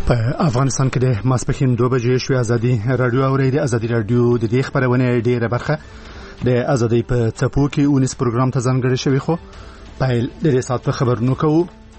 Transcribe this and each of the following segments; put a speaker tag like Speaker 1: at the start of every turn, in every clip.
Speaker 1: په افغانستان کې د ماسپښین 2 بجې شوې ازادي رادیو اورېدي. ازادي رادیو د دې خبرونه ډیره برخه د ازادي په څپو کې 19 پروګرام ته ځانګړی شوی، خو پیل د دې سات په خبرونو کوو.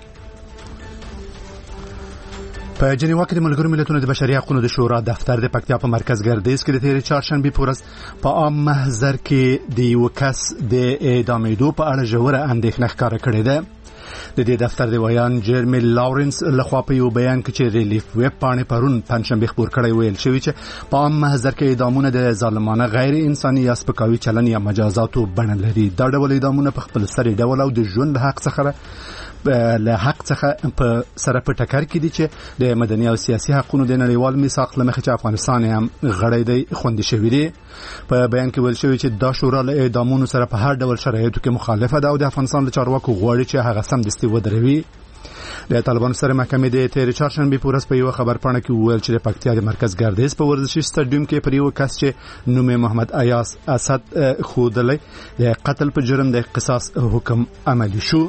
Speaker 1: په جنیوا کې د ملګرو ملتونو د بشري حقوقو د شورا دفتر د پکتیا په مرکز ګردیز کې د تیر چهارشنبه په ورځ په عام محضر کې د یو کس د اعدامېدو په اړه ژوره اندېښنه ښکاره کړې ده. د دې دفتر د ویان جرمی لاورنس لخوا په یو بیان کې چې ریلیف ویب پاڼې پرون پنځشنبه خبر کړی ویل شوی چې په عام محضر کې اعدامونه د ظالمانه غیر انساني یا سپکاوي چلن یا مجازاتو بڼه لري. دا ډول اعدامونه په خپل سری ډول او د ژوند حق څخه له حق څخه په سره په ټکر کې دي چې د مدني او سیاسي حقوقو د نړیوال میثاق لمخې چې افغانستان هم غړی دی خوندي شوی دی. په بیان کې ویل شوی چې دا شورا له اعدامونو سره په هر ډول شرایطو کې مخالفه ده او د افغانستان د چارواکو غواړي چې هغه سمدستي ودروي. د طالبانو سره محکمې د تیر چهارشنبه په ورځ په یو خبر پاڼه کې ویل چې د پکتیا د مرکز ګردیز په ورزشي سټاډیوم کې پر یو کس چې نوم محمد ایاس اسد خودلی د قتل په جرم د قصاص حکم عملی شو.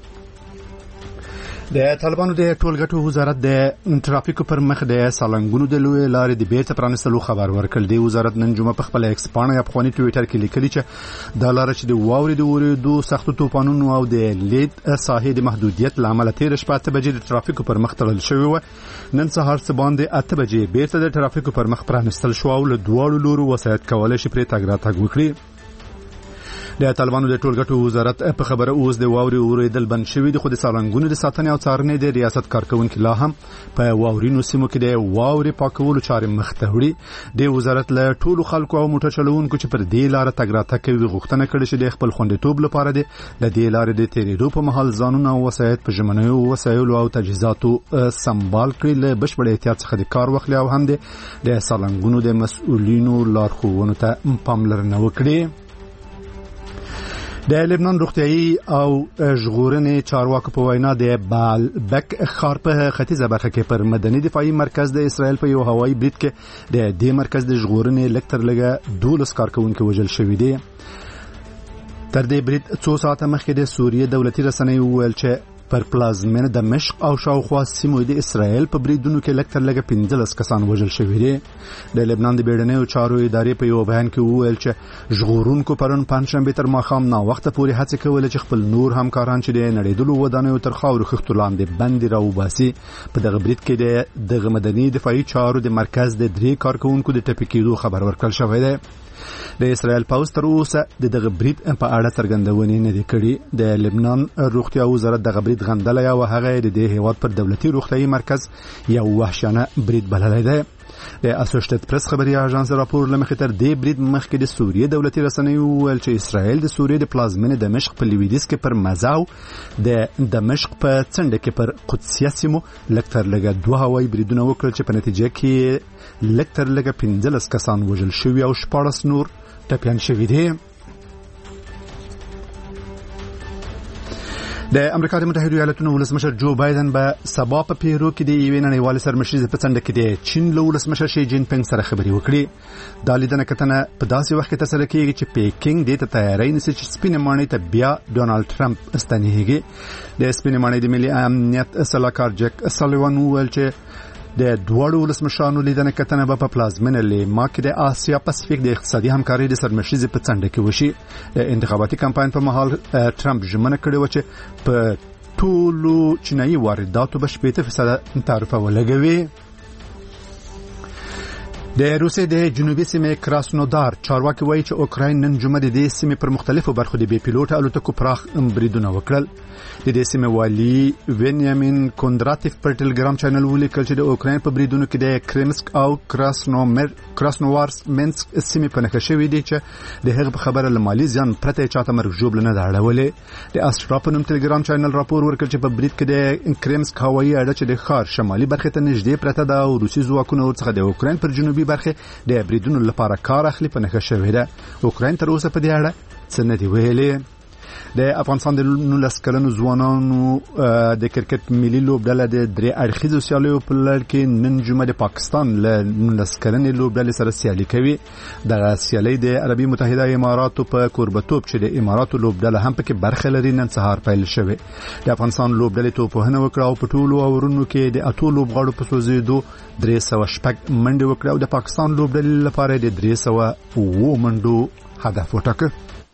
Speaker 1: د طالبانو د ټولګټو وزارت د ترافیکو پر مخ د سالنګونو د لوی لارې د بیرته پرانستلو خبر ورکړ. د وزارت نن جمعه په خپل ایکس پاڼه یا په خواني ټویټر کې لیکلي چې د لارې چې د واورې د اورېدو سختو طوفانونو او د لید ساحې د محدودیت لامل تیر شپه 8 بجې د ترافیکو پر مخ تړل شوی و. نن سهار څه باندې 8 بجې بیرته د ترافیکو پر مخ پرانستل شو او له دواړو لورو وسایت کولای شي پرې تګ راتګ وکړي. د طالبانو د ټولګټو وزارت په خبره اوس د واوري اورېدل بند شوی دی، خو د سالنګونو د ساتنې او څارنې د ریاست کارکونکو لا هم په واورینو سیمو کې د واوري پاکولو چارې مخ ته وړي. د وزارت له ټولو خلکو او موټر چلوونکو چې پر دې لار تګ راتګ کوي غوښتنه کړې چې د خپل خوندیتوب لپاره د دې لارې د تیریدو په مهال ځانونه او وسایط په ژمنیو وسایلو او تجهیزاتو سمبال کړي. له بشپړ احتیاط څخه د کار واخلي او هم د سالنګونو د مسؤلینو لارښوونو ته پاملرنه وکړي. د لبنان روغتيایي او ژغورنې چارواکو په وینا د بالبک ښار په ختیځه برخه کې پر مدني دفاعي مرکز د اسرائیل په یو هوایي برید کې د دې مرکز د ژغورنې لکتر لګه 12 کارکونکو وژل شوی دي. تر دې برید 2 ساعته مخکې د سوریې دولتي رسنۍ وویل چې پر پلازمینه دمشق او شاوخوا سیمو د اسرائیل په بریدونو کې لکتر لګه 15 کسان وژل شوي دي. د لبنان د بیړنیو چارو ادارې په یو بیان کې وویل چې ژغورونکو پرون پنځشنبه تر ماښام نا وخت پورې هڅه کوله چې خپل نور همکاران چې د نړیدلو ودانیو تر خاورو خښتو لاندې بندي راوباسي. په دغه برید کې د مدني دفاعي چارو د مرکز د 3 کارکونکو د ټپي کېدو خبر ورکړل شوی دی. د اسرائیل پوځ تر اوسه دغه برید په اړه څرګندونې نه دي کړې. د لبنان روغتیا وزارت دغه برید غندلی او هغه د دې هیواد پر دولتي روغتیايي مرکز یو وحشیانه برید بللی دی. د اسوسییټډ پریس خبري اژانس راپور لمخې تر دې برید مخکې د سوریې دولتي رسنۍ وویل چې اسرائیل د سوریې د پلازمینې دمشق په لویدیځ کې پر مزاو د دمشق په څنډه کې پر قدسیه سیمو لکتر لګه 2 هوایي بریدونه وکړل چې په نتیجه کې لکتر لګه 15 کسان وژل شوي او 14 نور ټپیان شوي دي. د امریکا د متحده ایالاتونو ولسمشر جو بایدن به سبا په پیرو کې د یوې نړیوالې سرمشریزې په څنډه کې د چین له ولسمشر شي جین پینګ سره خبرې وکړي. دا لیدنه کتنه په داسې وخت کې ترسره کېږي چې پیکینګ دې ته تیاری نیسي چې سپینې ماڼۍ ته بیا ډونالد ټرمپ ستنېږي. د سپینې ماڼۍ د ملي امنیت سلاکار جک سالیوان وویل چې د دوړو ولسمشرانو لیدنه کتنه په پلازمینه لیما کې د آسیا پاسفیک د اقتصادي همکارۍ د سرمشریزې په څنډه کې وشي. د انتخاباتي کمپاین په مهال ټرمپ ژمنه کړې و چې په ټولو چینایي وارداتو به 80% تعرفه ولګوي. د روسیې د جنوبي سیمې کراسنودار چارواکي وایي چې اوکراین نن جمعه د دې سیمې پر مختلفو برخو د بې پیلوټ الوتکو پراخ بریدونه وکړل. د دې سیمې والي وینیامین کوندراتیف پر ټلګرام چینل ولیکل چې د اوکراین په بریدونو کې د کریمسک او کراسنوارمنسک سیمې په نښه شوې دي چې د هغه په خبره لمالي ځان پرته چاته مرګ ژوبل نه اړولې. د استرا په نوم ټلګرام چینل راپور ورکړ چې په برید کې د کریمسک هوایي اډه چې د ښار شمالي برخه ته نږدې پرته ده او روسي ځواکونه ورڅخه د اوکراین پر جنوبي برخه د بریدونو لپاره کار اخلي په نښه شوې ده. اوکراین تر اوسه په دې اړه څه نه دی ویلي. د افغانستان د 19 کلنو ځوانانو د کرکټ ملي لوبډله د درې اړخیزو سیالیو په لړ کې نن جمعه د پاکستان له 19 کلنې لوبډلې سره سیالي کوي. د سیالي د عربي متحده اماراتو په کوربتوب چې د اماراتو لوبډله هم پکې برخه لري نن سهار پیل شوه. د افغانستان لوبډلې توپونه وکړه او په ټولو اورونو کې د اتو لوبغاړو په سوزیدو 300 منډه وکړه او د پاکستان لوبډلې لپاره د 300 منډو هدف وټاکه.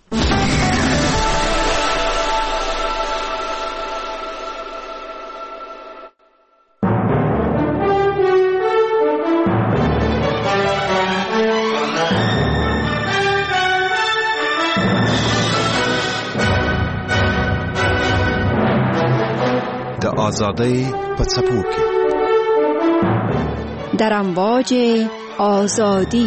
Speaker 2: د آزادۍ په څپو کې
Speaker 3: در امواج آزادی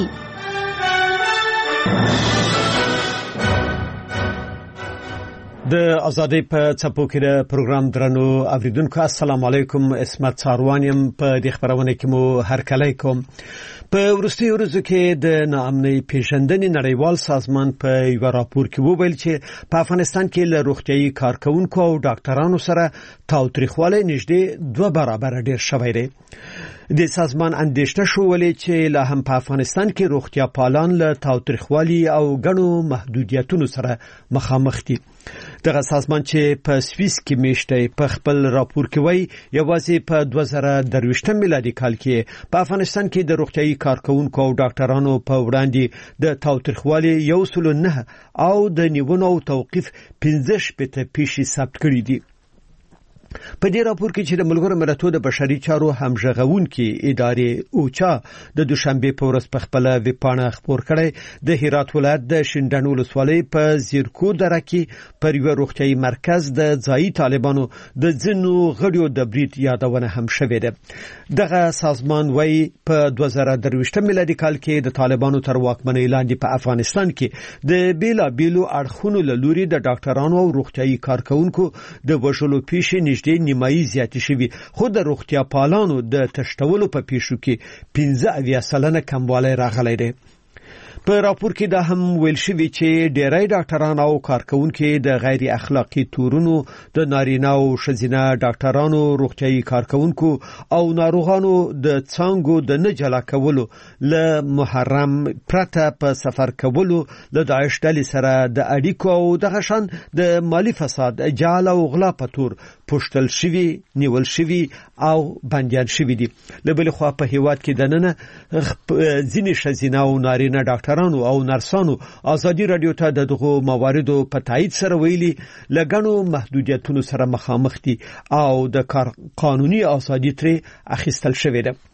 Speaker 4: د ازادۍ په څپو کې د پروګرام درنو اوریدونکو السلام علیکم. اسمت ساروانیم په دې خبرونه کې مو هرکلی کوم. په ورستي ورځو کې د ناامنۍ پیژندنې نړیوال سازمان په یو راپور کې وویل چې په افغانستان کې له روغتيایي کارکونکو او ډاکټرانو سره تاوتریخوالی نږدې 2 برابر ډیر شوی دی. د سازمان اندېښنه شولې چې لا هم په افغانستان کې روغتیا پالان له تاوتریخوالي او غنو محدودیتونو سره مخامخ دي. دغه سازمان چې په سویس کې میشته په خپل راپور کې وایي یوازې په 2023 میلادي کال کې په افغانستان کې د روغتيایي کارکونکو او ډاکټرانو په وړاندې د تاوتریخوالي 109 او د نیونو او توقيف 15 پیښې ثبت کړې دي. په دې راپور کې چې د ملګرو ملتونو د بشري چارو همغږونکي ادارې اوچا د دوشنبه په ورځ په خپل ویبپاڼه خبر کړی د هرات ولایت د شینډنو ولسوالۍ په زیرکو دره کې پر یو روغتيایي مرکز د ځایي طالبانو د ځینو غړیو د برید یادونه هم شوې ده. دغه سازمان وايي په 2023 میلادي کال کې د طالبانو تر واکمنۍ لاندې په افغانستان کې د بیلابیلو اړخونو له لوري د ډاکټرانو او روغتيایي کارکونکو د وژلو پیښې د نیمایي زیاتې شوي خو د روغتیا پالانو د تشتولو په پیښو کې 15% کموالی راغلی دی. په راپور کې دا هم ویل شوی چې ډېری ډاکټران او کارکونکو د غیر اخلاقی تورونو د نارینه او ښځینه ډاکټرانو روغتيایي کارکونکو او ناروغانو د څنګهو د نه جلا کولو له محرم پرته په سفر کولو له داعش ډلې سره د اړیکو او د غشن د مالی فساد جعل او غلا په تور پښتل شوی نیول شوی او بنديان شوی دي. له بل خوا په هیواد کې د نن ځینې ښځینه او نارینه ډاکټرانو او نرسانو ازادي رادیو ته دغه مواردو په تایید سره ویلي لګڼو محدودیتونو سره مخامخ دي او د کار قانوني ازادي ترې اخیستل شوې ده.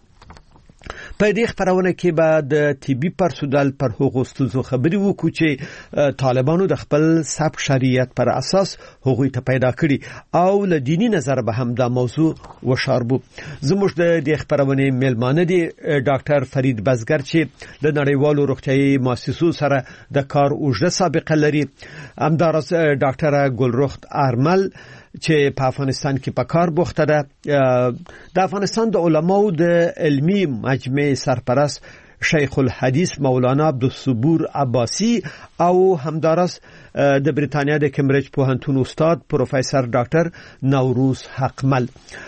Speaker 4: په دې خبرونه کې به د طبي پرسونل پر هغو ستونزو خبرې وکړو چې طالبانو د خپل سبق شریعت پر اساس هغوی ته پیدا کړي او له دینی نظر به هم دا موضوع وشاربو. زموږ د دې خبرونه میلمانه دي ډاکټر فرید بزګر چې د نړیوالو روغتيایي مؤسسو سره د کار اوږده سابقه لري، همدارس ډاکټر ګلرخت ارمل چې په افغانستان کې په کار بوخته ده، د افغانستان د علماو د علمی مجمع سرپرست شیخ الحدیث مولانا عبدالصبور عباسی او همدارس د بریتانیا د کمبریج پوهنتون استاد پروفیسور ډاکټر نوروز حقمل.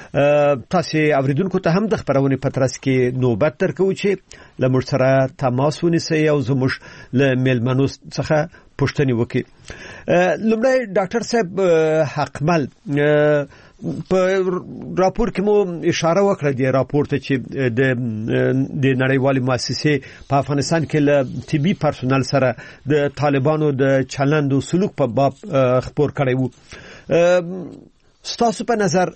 Speaker 4: تاسو اوریدونکو ته هم د خبرونه پترس کې نوبت درکو چې لمر سره تماس ونیسئ او زموږ له میلمنو څخه پوښتنه وکړي. لمړی ډاکټر صاحب حقمل، په راپور کې مو اشاره وکړه د راپور ته چې د نړیوالې مؤسسې په افغانستان کې له طبي پرسونل سره د طالبانو د چلند او سلوک په باب خبر کړی وو. ستاسو په نظر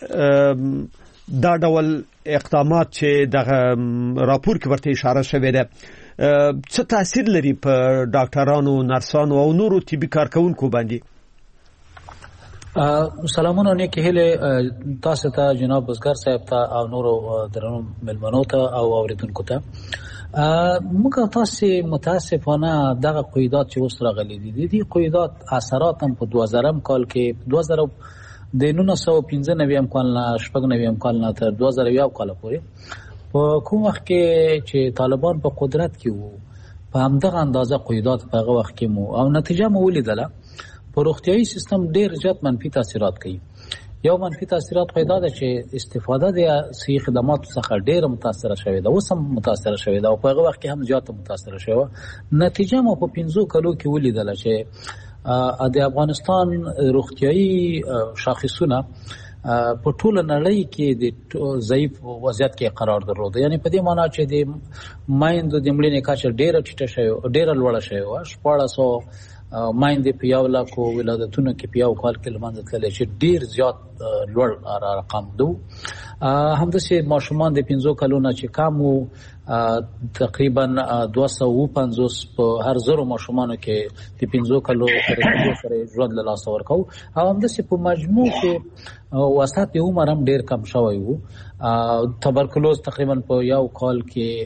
Speaker 4: دا ډول اقدامات چې دغه راپور کې ورته اشاره شوې ده څه تاثیر لري په ډاکټرانو، نرسانو او نورو طبي کارکونکو باندې؟
Speaker 5: سلامونه نیکی هیله تاسو ته جناب بزګر صاحب ته او نورو درنو ملمنو ته او اوریدونکو ته. موږ تاسو متاسفانه دغه قیودات چې اوس راغلي دي دي قیودات اثرات هم په 2000 کال کې د 1995 کال نه 99 کال نه تر 2001 کال پورې په کوم وخت کې چې طالبان په قدرت کې وو په همدغه اندازه قیودات په هغه وخت کې مو او نتیجه مو ولیدله. په روغتیايي سیستم ډیر زیات منفي تاثیرات کوي. یو منفي تاثیرات پیدا ده چې استفاده د صحي خدماتو څخه ډیره متاثره شوې ده، اوس هم متاثره شوې ده او په هغه وخت کې هم زیاته متاثره شوه. نتیجه مو په 5 کلو کې ولیدله چې د افغانستان روغتیايي شاخصونه په ټوله نړۍ کې د ضعیف وضعیت کې قرار درلود. یعنی په دې معنی چې د مایندو د مړینې کچه ډیره ټیټه شوې، ډیره لوړه شوې وه. 1400 مایندې په یو لاکو ولادتونو کې په یو کال کې له منځه تللی، چې ډیر زیات لوړ رقم ده. همداسې ماشومان د 5 کلو نه چې کم وو تقریبا 250 په هر 1000 ماشومانو کې د 5 کلو سره ژوند له لاسه ورکاو. او همداسې په مجموع کې وسط عمر هم ډیر کم شوی وو. تبرکلوز تقریبا په یو کال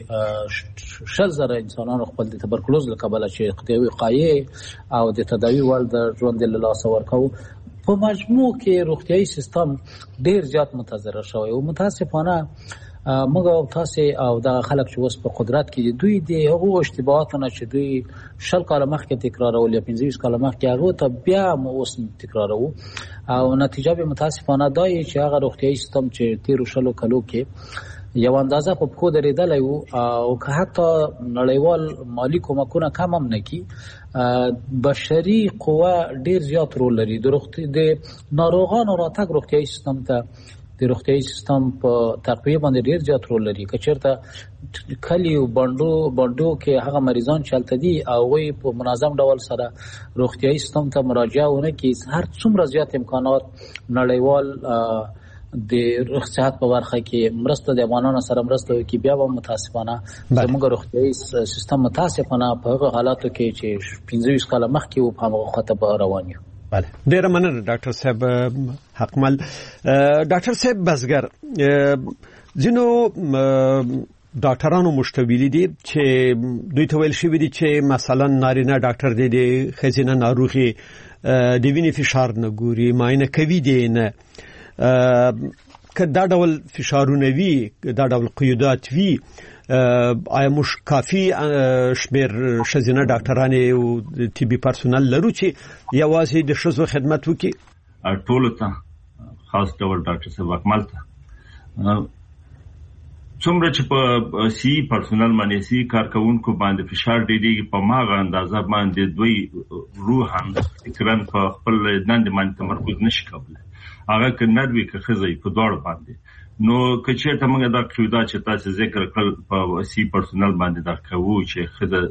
Speaker 5: کې 60,000 انسانانو خپل د تبرکلوز له کبله چې وقایې او د تداوی وړ د ژوند له لاسه ورکاو. په مجموع کې روغتیايي سیستم ډیر زیات متضرر شوی او متاسفانه موږ او تاسو او د خلک چې اوس په قدرت کې دي، دوی د هغو اشتباهاتونه چې دوی 20 کال مخکې تکرارول یا 15 کال مخکې هغه ته بیا اوس تکرارو او نتیجه به متاسفانه دای چې هغه روغتیايي سیستم چې 13 کلو کې یو اندازه په خو درېدلی وو او که حتی نړیوال مالی کومکونه کم هم نه کی، بشري قوه ډیر زیات رول لري. د ناروغانو راتګ روغتیايي سیستم ته د روغتیايي سیستم په تقویه باندې ډیر زیات رول لري. که چېرته کلی او بانډو کې هغه مریضان چې هلته دي او هغوی په منظم ډول سره روغتیايي سیستم ته مراجعه ونه کړي، هر څومره زیات امکانات نړیوال د صحت په برخه کې مرسته د افغانانو سره مرسته وکړي، بیا به متاسفانه زموږ روغتیايي سیستم متاسفانه په هغه حالاتو کې چې 15 کاله مخکې و په هغه خطه به روان یو.
Speaker 4: بله، ډیره مننه ډاکټر صاحب حقمل. ډاکټر صاحب بزګر، ځینو ډاکټرانو مشتویلي دي چې دوی ته ویل شوي دي چې مثلا نارینه ډاکټر دی د ښځینه ناروغي د وینې فشار نه ګوري، معاینه کوي دی نه. که دا ډول فشارونه وي، دا ډول قیودات وي، آیا موږ کافي شمیر ښځینه ډاکټران او طبي پرسونل لرو چې یوازې د ښځو خدمت وکړي؟
Speaker 6: ټولو ته، خاص ډول ډاکټر صاحب اکمل ته، څومره چې په سی پرسونل باندې سی کارکونکو باندې فشار ډېرېږي، په ماغه اندازه باندې دوی روحاً فکراً په خپل دندې باندې تمرکز نشي کولی. هغه که نروي که ښځه په دواړو باندې. نو که چېرته موږ دا قیودات چې تاسو ذکر کړل په سی پرسونل باندې دا کوو چې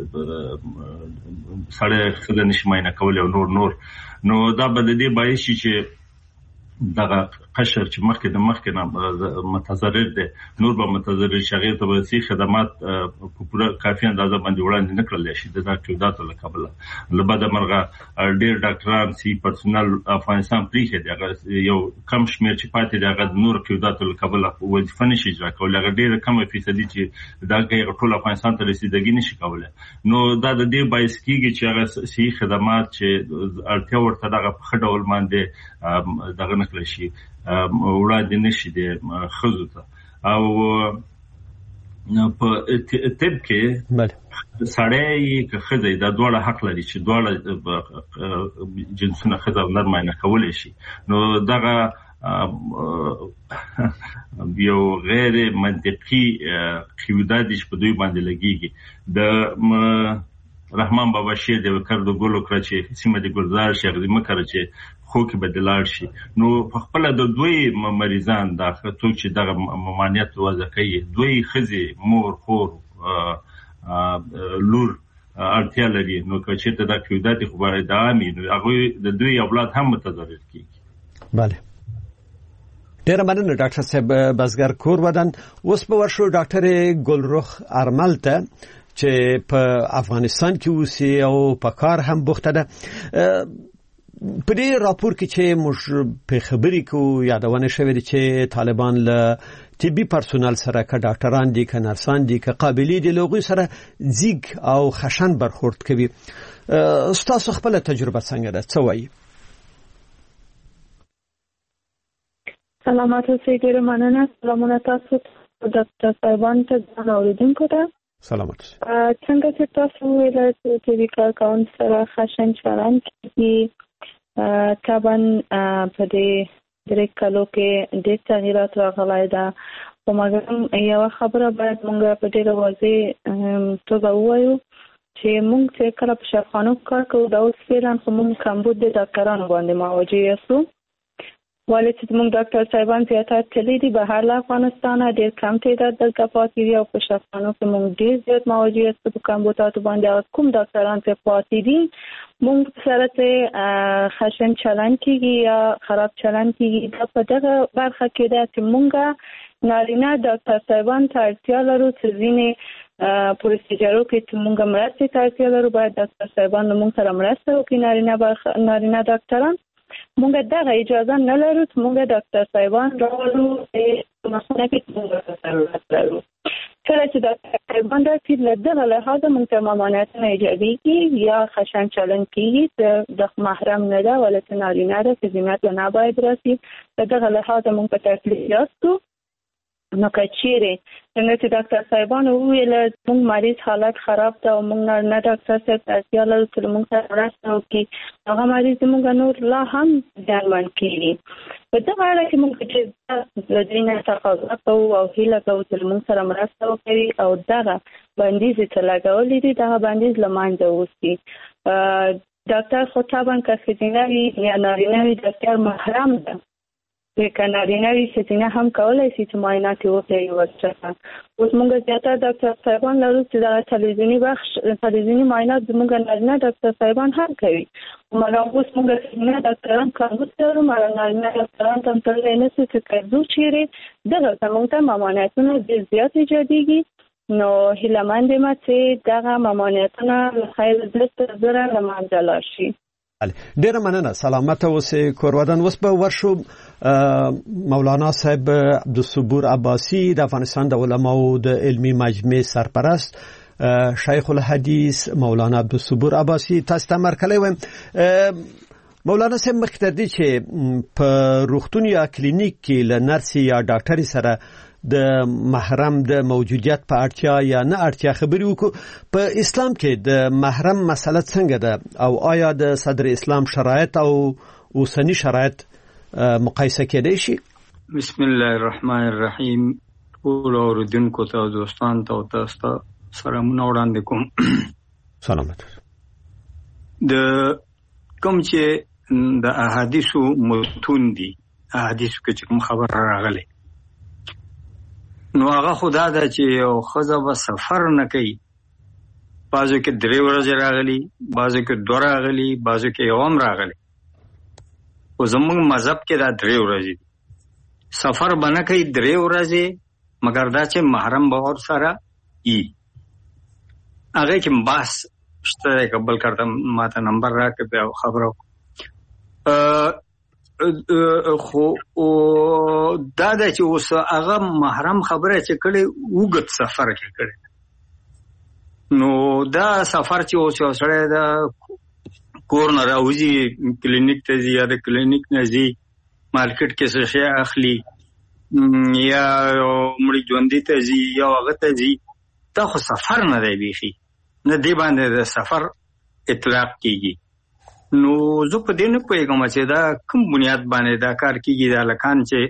Speaker 6: ښځه نشي معاینه کولی او نور، نو دا به د دې باعث شي چې دغه قشر چې مخکې نه متضرر دي، نور به متضرر شي. هغې ته به صحي خدمات په پوره کافي اندازه باندې وړاندې نه کړلی شي د قیوداتو له کبله. له بده مرغه ډېر ډاکټران صحي پرسونل افغانستان پرېښی دی، هغه یو کم شمېر چې پاتې دی هغه د نورو قیوداتو له کبله وظیفه نشي اجرا کولی. هغه ډېره کمه فیصدي چې هغه ټول افغانستان ته رسیدګي نشي کولی. نو دا د دې باعث کېږي چې هغه صحي خدمات چې اړتیا ورته دغه په ښه ډول باندې دغه نه کړی شي، وړاندې نشي د ښځو ته. او په طب کې سړی که ښځه دا دواړه حق لري چې دواړه جنسونه ښځه او نر معاینه کولی شي. نو دغه یو غیر منطقي قیودات دي چې په دوی باندې لګېږي. د رحمان بابا شعر دی، وکر د ګلو کړه چې سیمه د ګلزار شي، هغه مه کړه چې خو کې به د لاړ شي. نو په خپله د دوی مریضان دا څوک چې دغه ممانعت وضع کوي، دوی ښځې، مور، خور، لور اړتیا لري. نو که چېرته دا قیودات خو باید دوام وي، نو هغوی د دوی اولاد هم متضرر کېږي.
Speaker 4: بله، ډیره مننه ډاکټر صاحب بزګر کور ودان. اوس به ورشو ډاکټر ګلرخ ارمل ته چې په افغانستان کې اوسي او په کار هم بوخته ده. په دې راپور کې چې موږ په خبرې کوو یادونه شوې ده چې طالبان له طبي پرسونل سره که ډاکټران دي که نرسان دي که قابلي دي له هغوی سره زیږ او خشن برخورد کوي. ستاسو خپله تجربه څنګه ده؟ څه وایي؟
Speaker 7: سلامات اوسئ. ډېره مننه. سلامونه تاسو ډاکټر صاحبانو ته ځان اورېدونکو ته.
Speaker 4: سلامات.
Speaker 7: څنګه چې تاسو ویل چې طبي کارکوونکو سره خشن چلند کېږي طبعا په دې درې کالو کې ډېر تغیرات راغلي ده، خو مګر یو خبره باید موږ په ډېر واضح توګه ووایو چې موږ چې کله په شفاخانو کار کوو دا اوس فعلا خو موږ کمبود د ډاکټرانو باندې مواجه یاستو، ولې چې موږ ډاکټر صاحبان زیاتره تللي دي بهر له افغانستانه، ډېر کم تعداد دلته پاتې دي او په شفاخانو کې موږ ډېر زیات مواجه یاستو په کمبوداتو باندې. او کوم ډاکټران چې پاتې دي موږ سره چې خشن چلن کېږي یا خراب چلن کېږي، دا په دغه برخه کې ده چې موږ نارینه ډاکټر صاحبان ته اړتیا لرو چې ځینې پروسیجرو کې چې موږ مرستې ته اړتیا لرو باید ډاکټر صاحبان موږ سره مرسته وکړي. نارینه ډاکټران موږ دغه اجازه نه لرو چې موږ ډاکټر صاحبان راولو چې مخونه کې موږ ضرورت لرو. کله چې ډاکټر صاحبان راشي له دغه لحاظه موږ ته ممانعتونه ایجادېږي یا خشن چلن کېږي چې د محرم نه ده ولې چې نارینه ده چې زینت له نه باید راشي. له دغه لحاظه موږ په تکلیف یاستو. نو که چیرې څنګه چې ډاکټر صاحبانو وویل موږ مریض حالت خراب ده او موږ نه ډاکټر صاحب ته اړتیا لرو چې موږ سره مرسته وکړي، هغه مریض موږ نور لا هم زیانمن کېږي. په دغه اړه کې موږ چې له دوی نه تقاضا کوو او هیله کوو چې موږ سره مرسته وکړي او دغه بندیز چې لګولي دي دغه بندیز له منځه ووځي. ډاکټر خو طبعا که ښځینه وي یا نارینه وي ډاکټر محرم ده، که نارینه وي ښځینه هم کولی شي چې معاینات یې وکړي ورڅخه. اوس موږ زیاتره ډاکټر صاحبان لرو چې دغه تلویزیوني معاینات زموږ نارینه ډاکټر صاحبان هم کوي، مګر اوس موږ ښځینه ډاکټران کمبود لرو، مګر نارینه ډاکټران ته هم تللی نه شو چې که ځو چیرې دغلته موږ ته ممانعتونه ډېر زیات ایجادېږي. نو هیلهمند یم چې دغه ممانعتونه له خیر زره له منځه لاړ شي.
Speaker 4: ډیره مننه، سلامت اوسئ کورودان. اوس به ورشو مولانا صاحب عبدالصبور عباسی د افغانستان د علماو د علمی مجمع سرپرست شیخ الحدیث مولانا عبدالصبور عباسی تاسو ته مرکلی ویم. مولانا صاحب مخکې چې په روغتون یا کلینیک کې له نرس یا ډاکټر سره د محرم د موجودیت په اړتیا یا نه اړتیا خبرې وکړو. په اسلام کې د محرم مسله څنګه ده او آیا د صدر اسلام شرایط او اوسنی شرایط مقایسه کېدای شي؟
Speaker 8: بسم الله الرحمن الرحیم. ټول اوریدونکو ته او دوستانو ته تاسو ته سلامونه وړاندې کوم.
Speaker 4: سلامت.
Speaker 8: د کوم چې د احادیثو متون دي، احادیثو کې چې کوم خبر راغلی نو هغه خدا ده چې یو ښځه به سفر نه کوي. بعضو کې 3 ورځې راغلي، بعضو کې 2 راغلي، بعضو کې 1 هم راغلی. خو زموږ مذهب کې دا 3 ورځې دي. سفر به نه کوي 3 ورځې، مګر دا چې محرم به ورسره وي. هغې کې بحث شته دی، که بل کارته ماته نمبر راکړه بیا خبره خو دا ده چې اوس هغه محرم خبره چې کړې اوږد سفر کې کړې، نو دا سفر چې اوس یو سړی د کور نه راوځي کلینیک ته ځي یا د کلینیک نه ځي مارکیټ کې څه شی اخلي یا مړي ژوندي ته ځي یا هغه ته ځي، دا خو سفر نه دی بیخي، نه دی باندې د سفر اطلاق کېږي. نو زه په دې نه پوهېږم چې دا کوم بنیاد باندې دا کار کېږي. دا لکان چې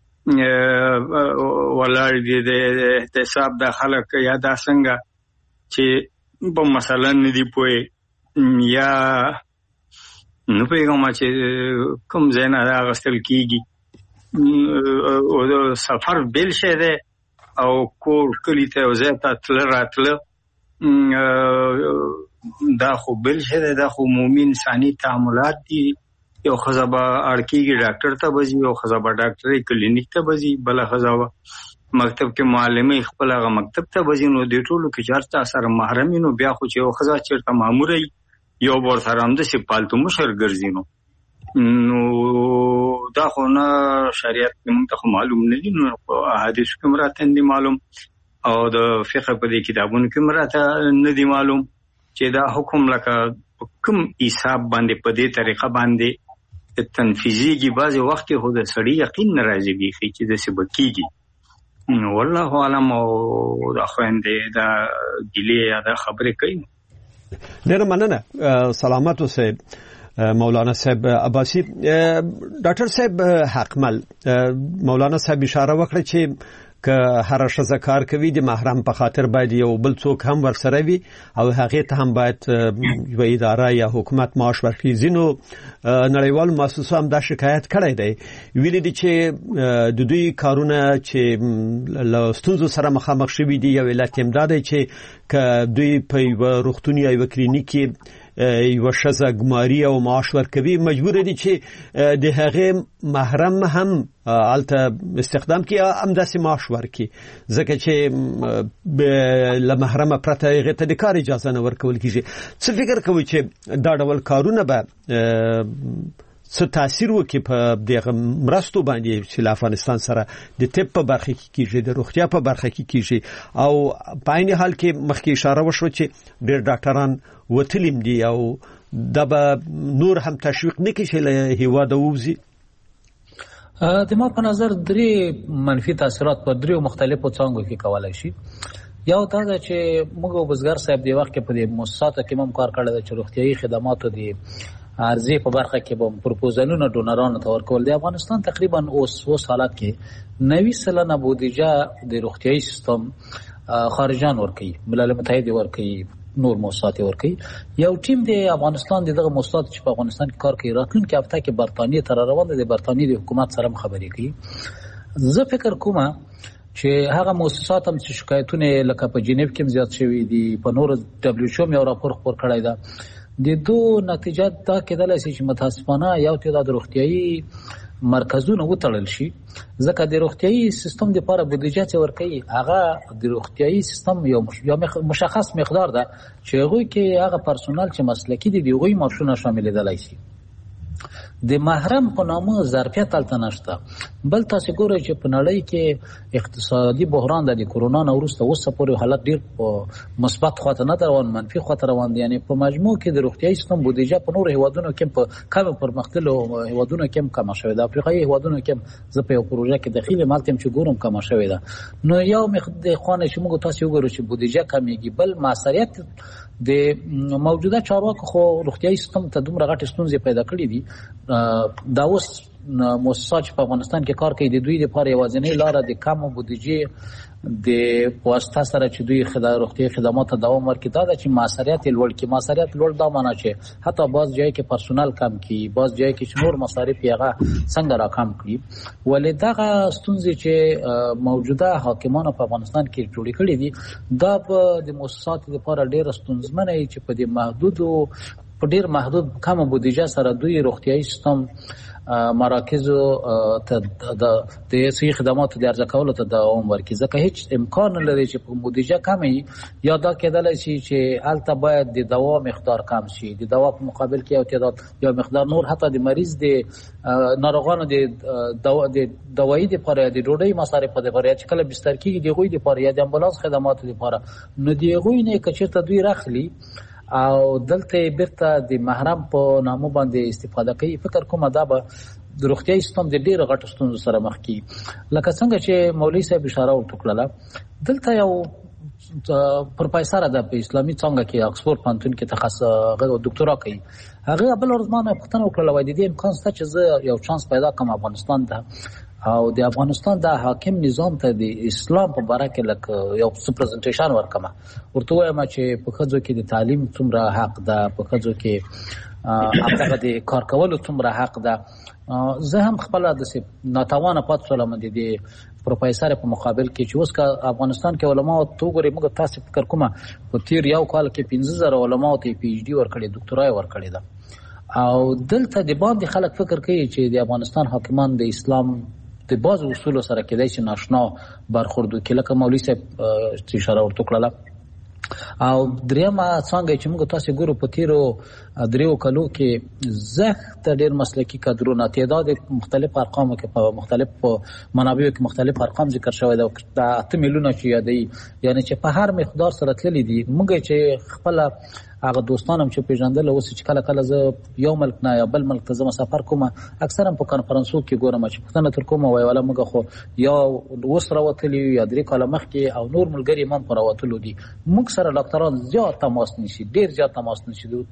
Speaker 8: ولاړ دي د احتساب دا خلک یا دا څنګه چې په مثلا نه دي پوهې یا نه پوهېږم چې کوم ځای نه دا اخیستل کېږي. سفر بیل شی دی او کور کلي ته یو ځای ته تله راتله دا خو بل شی دی، دا خو عمومي انساني تعاملات دي. یو ښځه به اړ کېږي ډاکټر ته به ځي، یو ښځه به ډاکټرۍ کلینیک ته به ځي، بله ښځه به مکتب کې معلمۍ خپل هغه مکتب ته به ځي. نو دې ټولو کې چې هر چا سره محرم وي، نو بیا خو چې یو ښځه چېرته ماموره وي یو به ورسره همداسې پالتو مشر ګرځي. نو دا خو نه شریعت کې موږ ته خو معلوم نه دي، نو احادیثو کې هم راته نه دي معلوم او د فقه په دې کتابونو کې هم راته نه دي معلوم چې دا حکم لکه کوم حساب باندې په دې طریقه باندې تنفیذیږي. بعضې وخت کې خو د سړي یقین نه راځي بیخي چې داسې به کېږي. والله اعلم. او دا خویندې دا ګیلې یا دا خبرې کوي.
Speaker 4: ډېره مننه، سلامت اوسئ. مولانا صاحب عباسی. ډاکټر صاحب حقمل مولانا صاحب اشاره وکړه چې که هر ښځه کار کوي د محرم په خاطر باید یو بل څوک هم ورسره وي او هغه ته هم باید یو اداره یا حکومت معاش ورکړي. ځینو نړیوالو مؤسسو هم دا شکایت کړی دی، ویلي دي چې د دوی کارونه چې له ستونزو سره مخامخ شوي دي. یو علت هم دا دی چې که دوی په یوه روغتون یا یوه کلینیک کې یو ښځه ګماري او معاش ورکوي، مجبور دي چې د هغې محرم هم هلته استخدام کړي، همداسې معاش ورکړي، ځکه چې له محرمه پرته هغې ته د کار اجازه نه ورکول کېږي. څه فکر کوئ چې دا ډول کارونه به څه تاثیر وکړي په دغه مرستو باندې چې له افغانستان سره د طب په برخه کې کېږي، د روغتیا په برخه کې کېږي، او په عین حال کې مخکې اشاره وشوه چې ډېر ډاکټران وتلیم دي او دا به نور هم تشویق نه کړي چې له هېواده ووځي؟
Speaker 5: د ما په نظر درې منفي تاثیرات په دریو مختلفو څانګو کې کولای شي. یو دا ده چې موږ بزګر صاحب د وخت کې په دې مؤسساتو کې هم کار کړی دی چې روغتیایي خدماتو د عرضې په برخه کې به پروپوزلونه ډونرانو ته ورکول. د افغانستان تقریبا اوس حالات کې 90% بودیجه د روغتیایي سیستم خارجان ورکوي، ملل متحد ورکوي، نور مؤسسات ورکوي. یو ټیم د افغانستان دغه مؤسسات چې په افغانستان کې کار کوي راتلونکي هفته کې برتانیې ته روان دي، د برتانیې د حکومت سره خبرې کوي. زه فکر کوم چې هغه مؤسسات هم چې شکایتونه لکه په جنیو کې زیات شوي دي، په نور WHO یو راپور خپور کړی ده، د دو نتیجه دا کېدلی شي چې متاسفانه یو تعداد روغتیایي مرکزونه وتړل شي، ځکه د روغتیایي سیستم لپاره بودیجه چې ورکوي هغه د روغتیایي سیستم یو مشخص مقدار ده چې هغوی کې هغه پرسونل چې مسلکي دي د هغوی معاشونه شاملېدلی شي. د محرم په نامه ظرفیت هلته نشته. بل تاسې ګورئ چې په نړۍ کې اقتصادي بحران د کرونا نه وروسته اوسه پورې حالت ډېر په مثبت خواته نه روان، منفي خواته روان دي. یعنې په مجموع کې د روغتیایي سیستم بودیجه په نورو هېوادونو کې په کمو پرمختللو هېوادونو کې هم کمه شوې ده. افریقایي هېوادونو کې هم زه په یو پروژه کې دخیل یم، هلته هم چې ګورم کمه شوې ده. نو یو د خوانه چې موږ تاسې وګورو چې بودیجه کمیږي، بل مؤثریت د موجوده چارواکو خو روغتیایي سیستم ته دومره غټې ستونزې پیدا کړې دي. دا اوس مؤسسات چې په افغانستان کې کار کوي د دوی لپاره یوازینۍ لاره د کمو بودیجې د واسطه سره چې دوی روغتیایي خدمات ته دوام ورکړي دا ده چې مؤثریت یې لوړ کړي. مؤثریت لوړ دا معنا چې حتی بعض ځای کې پرسونل کم کړي، بعض ځای کې چې نور مصارف یې هغه څنګه راکم کړي. ولې دغه ستونزې چې موجوده حاکمانو په افغانستان کې جوړې کړې دي دا د مؤسساتو لپاره ډېره ستونزمنه وي چې په ډېر محدود کمه بودیجه سره دوی روغتیایي سیستم مراکزو ته د صحي خدماتو د عرضه کولو ته دوام ورکړي، ځکه هیڅ امکان نه لري چې په بودیجه کمه وي یا دا کېدلی شي چې هلته باید د دوا مقدار کم شي، د دوا په مقابل کې یو تعداد یا مقدار نور حتی د مریض د ناروغانو د دوایي دپاره یا د ډوډۍ مصارفو دپاره یا چې کله بستر کېږي د هغوی دپاره یا د امبولانس خدماتو دپاره، نو د هغوی نه که چېرته دوی راخلي او دلته بیرته د محرم په نامه باندې استفاده کوي، فکر کوم دا به د روغتیایي سیستم د ډېرو غټو ستونزو سره مخ کړي. لکه څنګه چې مولوي صاحب اشاره وکړله، دلته یو پروفیسر ده په اسلامي څانګه کې اکسفورډ پوهنتون کې دکتورا کوي. هغه بل ورځ ما نه پوښتنه وکړله وایي د دې امکان شته چې زه یو چانس پیدا کړم افغانستان ته او د افغانستان د حاکم نظام ته د اسلام په باره کې لکه یو څه پریزنټیشن ورکړم. ورته وایم چې په ښځو کې د تعلیم څومره حق ده، په ښځو کې هغه د کار کولو څومره حق ده. زه هم خپله داسې ناتوانه پاتې شولم د دې پروفیسر په مقابل کې چې اوس که افغانستان کې علماو ته وګورئ، موږ تاسې فکر کومه په تیر یو کال کې 15,000 علماو ته PhD ورکړې، دکتورا یې ورکړې ده. او دلته د باندې خلک فکر کوي چې د افغانستان حاکمان د اسلام د بعضو اصولو سره کېدای شي ناشنا برخورد وکړي، لکه مولوي صاحب اشاره ورته وکړله. او دریمه څانګه چې موږ تاسې ګورو په تیرو 3 کالو کې زښت ډېر مسلکي کادرونه، تعداد مختلف ارقامو کې په مختلفو منابعو کې مختلف ارقام ذکر شوی دی، دا 8 میلیونه چې یادوي، یعنی چې په هر مقدار سره تللی دي. موږ چې خپله هغه دوستانم چې پیژندل اوس چې کله کله زه یو ملک نه یا بل ملک ته زه مسافر کوم، اکثرا په کانفرنسو کې ګورم چې پوښتنه تر کومه وایي والا موږ خو یا اوس راوتلي یا 3 کاله مخکې او نور ملګري هم په راوتلو دي. موږ سره ډاکټران زیات تماس نشي، ډېر زیات تماس نشي. د پوهنتون استادان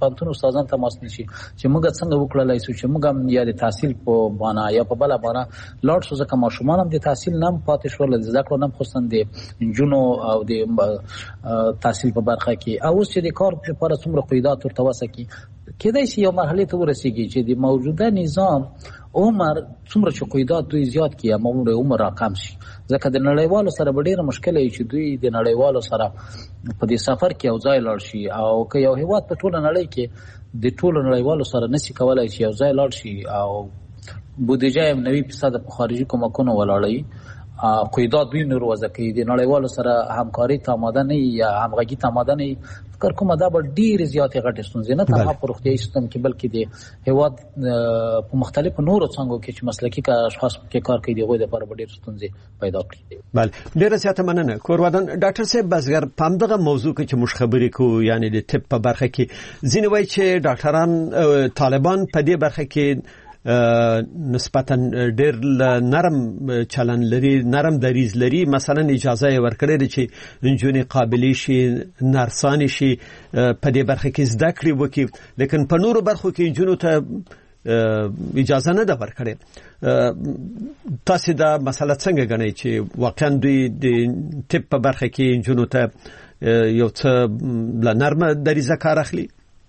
Speaker 5: توازن ته ماس نشي چې موږ څنګه وکړلای شو چې موږ یا د تحصیل په بانا یا په بل بانا لاړ شو ځکه ماشومان هم د تحصیل نام پاتې شول د زده کړو نام خصوصا د جنو او د تحصیل په برخه کې او چې د کار لپاره څومره قیودات ورته وسکي کېدای شي یو مرحله ته ورسیږي چې د موجوده نظام عمر څومره چې قیودات دوی زیات کړي عمر راکم شي ځکه د نړیوالو سره ډېر مشکل وي چې دوی د نړیوالو سره په دې سفر کې یو ځای لاړ شي او که یو هیواد په ټوله نړۍ کې د ټولو نړیوالو سره نشي کولای چې یو ځای لاړ شي او بودیجه یې 90% په خارجي کومکونو ولاړوي قیودات دوی نور وضع کوي د نړیوالو سره همکاري ته آماده نه یا همغږي ته آماده نه فکر کوم دا به ډېرې زیاتې غټې ستونزې نه تنها په روغتیایي سیستم کې بلکې د هیواد په مختلفو نورو څانګو کې چې مسلکي اشخاص کې کار کوي د هغوی دپاره به ډېرې ستونزې پیدا کړي.
Speaker 4: بله ډېره زیاته مننه کورودان. ډاکټر صاحب بزګر په همدغه موضوع کې چې موږ خبرې کوو یعنې د طب په برخه کې ځینې وایي چې ډاکټران طالبان په دې برخه کې نسبتا ډېر نرم چلن لري نرم دریز لري مثلا اجازه یې ورکړې ده چې نجونې قابلې شي نرسانې شي په دې برخه کې زده کړې وکړي لیکن په نورو برخو کې نجونو ته اجازه نه ده ورکړې. تاسو دا مسله څنګه ګڼئ چې واقعا دوی د طب په برخه کې نجونو ته یو څه له نرمه دریزه کار اخلي؟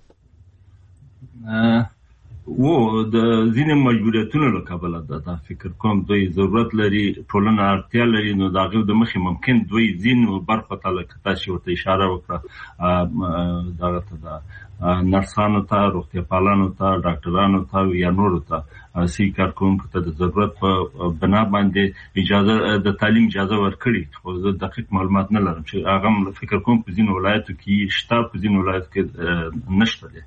Speaker 6: د ځینې مجبوریتونو له کبله دا فکر کوم دوی ضرورت لري ټولنه اړتیا لري نو د هغې د مخې ممکن دوی ځینو برخو ته لکه تاسې ورته اشاره وکړه دغه ته د نرسانو ته روغتیاپالانو ته ډاکټرانو ته یا نورو ته صحي کارکوونکو ته د ضرورت په بنا باندې اجازه د تعلیم اجازه ورکړي خو زه دقیق معلومات نه لرم چې هغه فکر کوم په ځینو ولایتو کې شته په ځینو ولایتو کې نشته دی.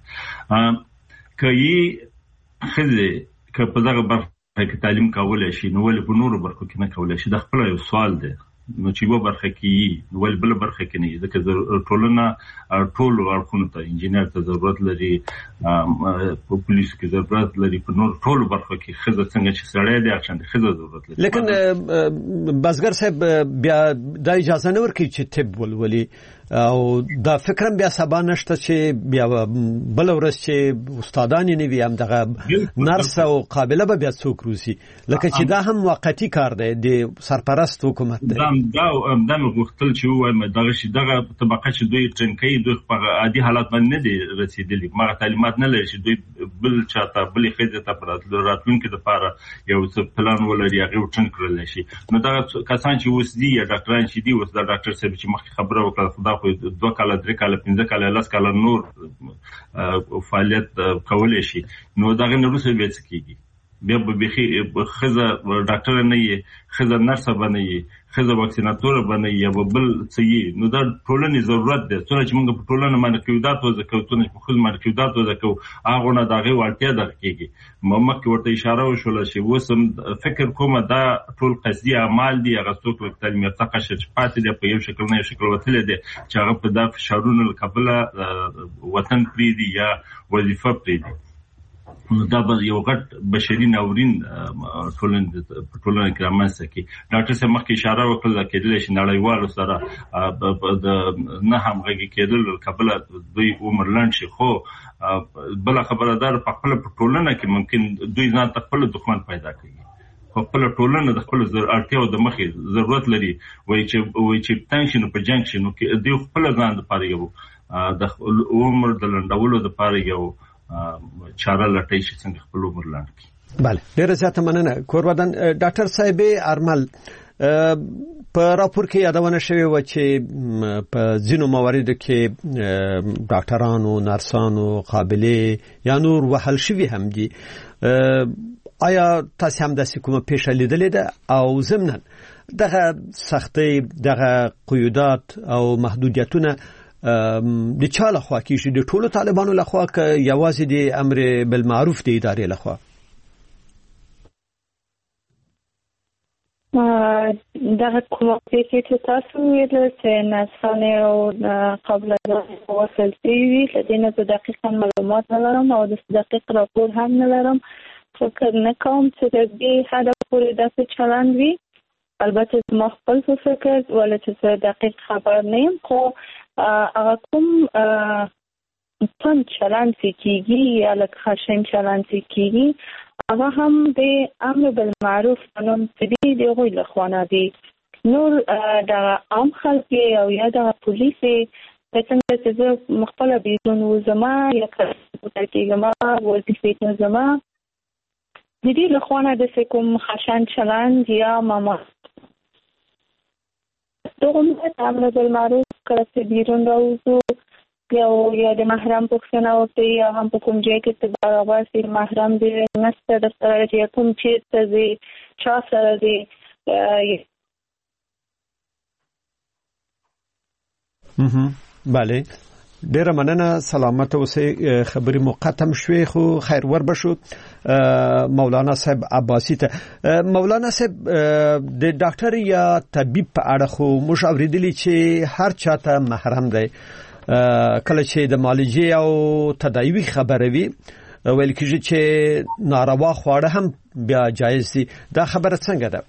Speaker 6: که یې ښځې که په دغه برخه کې تعلیم کولی شي نو ولې په نورو برخو کې نه کولی شي؟ دا خپله یو سوال دی نو چې یوه برخه کې یي نو ولې بله برخه کې نه یي؟ ځکه ټولنه ټولو اړخونو ته انجینر ته ضرورت لري په پولیسو کې ضرورت لري په نورو ټولو برخو کې ښځه څنګه چې سړی دی هغه شانتې ښځه ضرورت لري.
Speaker 4: لیکن بزګر صاحب بیا دا اجازه نه ورکوي چې طب ولولي او دا فکرم بیا سبا نشته چې بیا بل ورځ چې استادان نه وي هم دغه نرس او قابله به بیا څوک روزي لکه چې دا هم موقتی کار دی د سرپرست حکومت دی.
Speaker 6: دا غوښتل چې ووایم دغه طبقه چې دوی ټرین کوي دوی په عادي حالات باندې نه دي رسېدلي مغه تعلیمات نه لري چې دوی بل چاته بلې ښځې ته په راتلونکي دپاره یو څه پلان ولري هغې ټرین کړلی شي. نو دغه کسان چې اوس دي یا ډاکټران چې دي اوس دا ډاکټر صاحب چې مخکې خبره وکړه خو 2 کاله 3 کاله 15 کاله 10 کاله نور فعالیت کولی شي نو دغه نه وروسته بیا څه کېږي؟ بیا به بیخي ښځه ډاکټره نه یې ښځه نرسه به نه یې ښځه واکسیناتوره به نه یې یا به بل څه یې نو دا ټولنې ضرورت دی. څونه چې موږ په ټولنه باندې قیودات وضع کوو څونه چې په ښځو باندې قیودات وضع کوو هغونه د هغې اړتیا دغه کېږي. مخکې ورته اشاره وشوله چې اوس هم فکر کومه دا ټول قصدي اعمال دي هغه څوک لکه تعلیم یافته قشر چې پاتې دی په یو شکل نه یو شکل وتلی دی چې هغه په دا فشارونو له کبله وطن پرېږدي یا وظیفه پرېږدي نو دا به یو غټ بشري ناورین ټولنه کې رامنځته کړي. ډاکټر صاحب مخکې اشاره وکړله کېدلی شي نړیوالو سره د نه همغږي کېدلو له کبله دوی عمر لنډ شي خو بله خبره دا په خپله په ټولنه کې ممکن دوی ځان ته خپله دښمن پیدا کوي په خپله ټولنه د خپلو اړتیاو د مخې ضرورت لري وایي چې تنګ شي نو په جنګ شي نو دوی خپله ځان دپاره یو د عمر د لنډولو دپاره یو چاره لټای شي څنګه خپل عمر لاندې کړي.
Speaker 4: بله ډېره زیاته مننه کورودان. ډاکټر صاحب ارمل په راپور کې یادونه شوې وه چې په ځینو مواردو کې ډاکټرانو نرسانو قابلې یا نور وهل شوي هم دي. آیا تاسو هم داسې کومه پیښه لیدلې ده او ضمناً دغه سختۍ دغه قیودات او محدودیتونه د چا لخوا کېږي د ټولو طالبانو لخوا که یوازې د امر بالمعروف د ادارې لخوا؟
Speaker 7: دغه کومه پیښې چې تاسو ویل چې نرسانې او قابلګان وصل شوي له دې نه زه دقیقا معلومات نه لرم او دقیق راپور هم نه لرم. فکر نه کوم چې د دې حده پورې داسې چلند وي. البته زما خپل فکر ولې چې زه دقیق خبر نه یم خو هغه کوم پن چلان کیږي یا لکه خشن چلان کیږي هغه هم د امر بالمعروف نوم تدې دی غوي لخوانه دي نور د عام خلک او یا د پولیس څنګه چې مخبل بیرون وزما یا کېږم وظیفه زما د دې لخوانه د کوم خشن چلان یا ماما دغه امر بالمعروف کله چې بیرون راوځو یا د محرم پوښتنه وکړي یا هم په کوم ځای کې چې برابر سي محرم دې نشته د سره چې کوم چیرته دي چا سره دي
Speaker 4: بله ډیره مننه سلامت اوسئ خبري مقدم شوي خو خیر ور بشو مولانا صاحب عباسی ته مولانا صاحب د ډاکټر یا طبيب په اړه خو موږ اوریدلی چې هر چاته محرم دی کله چې د معالجې او تداوی خبره وي ویل کېږي چې ناروا خواړه هم بیا جایز دي دا خبره څنګه ده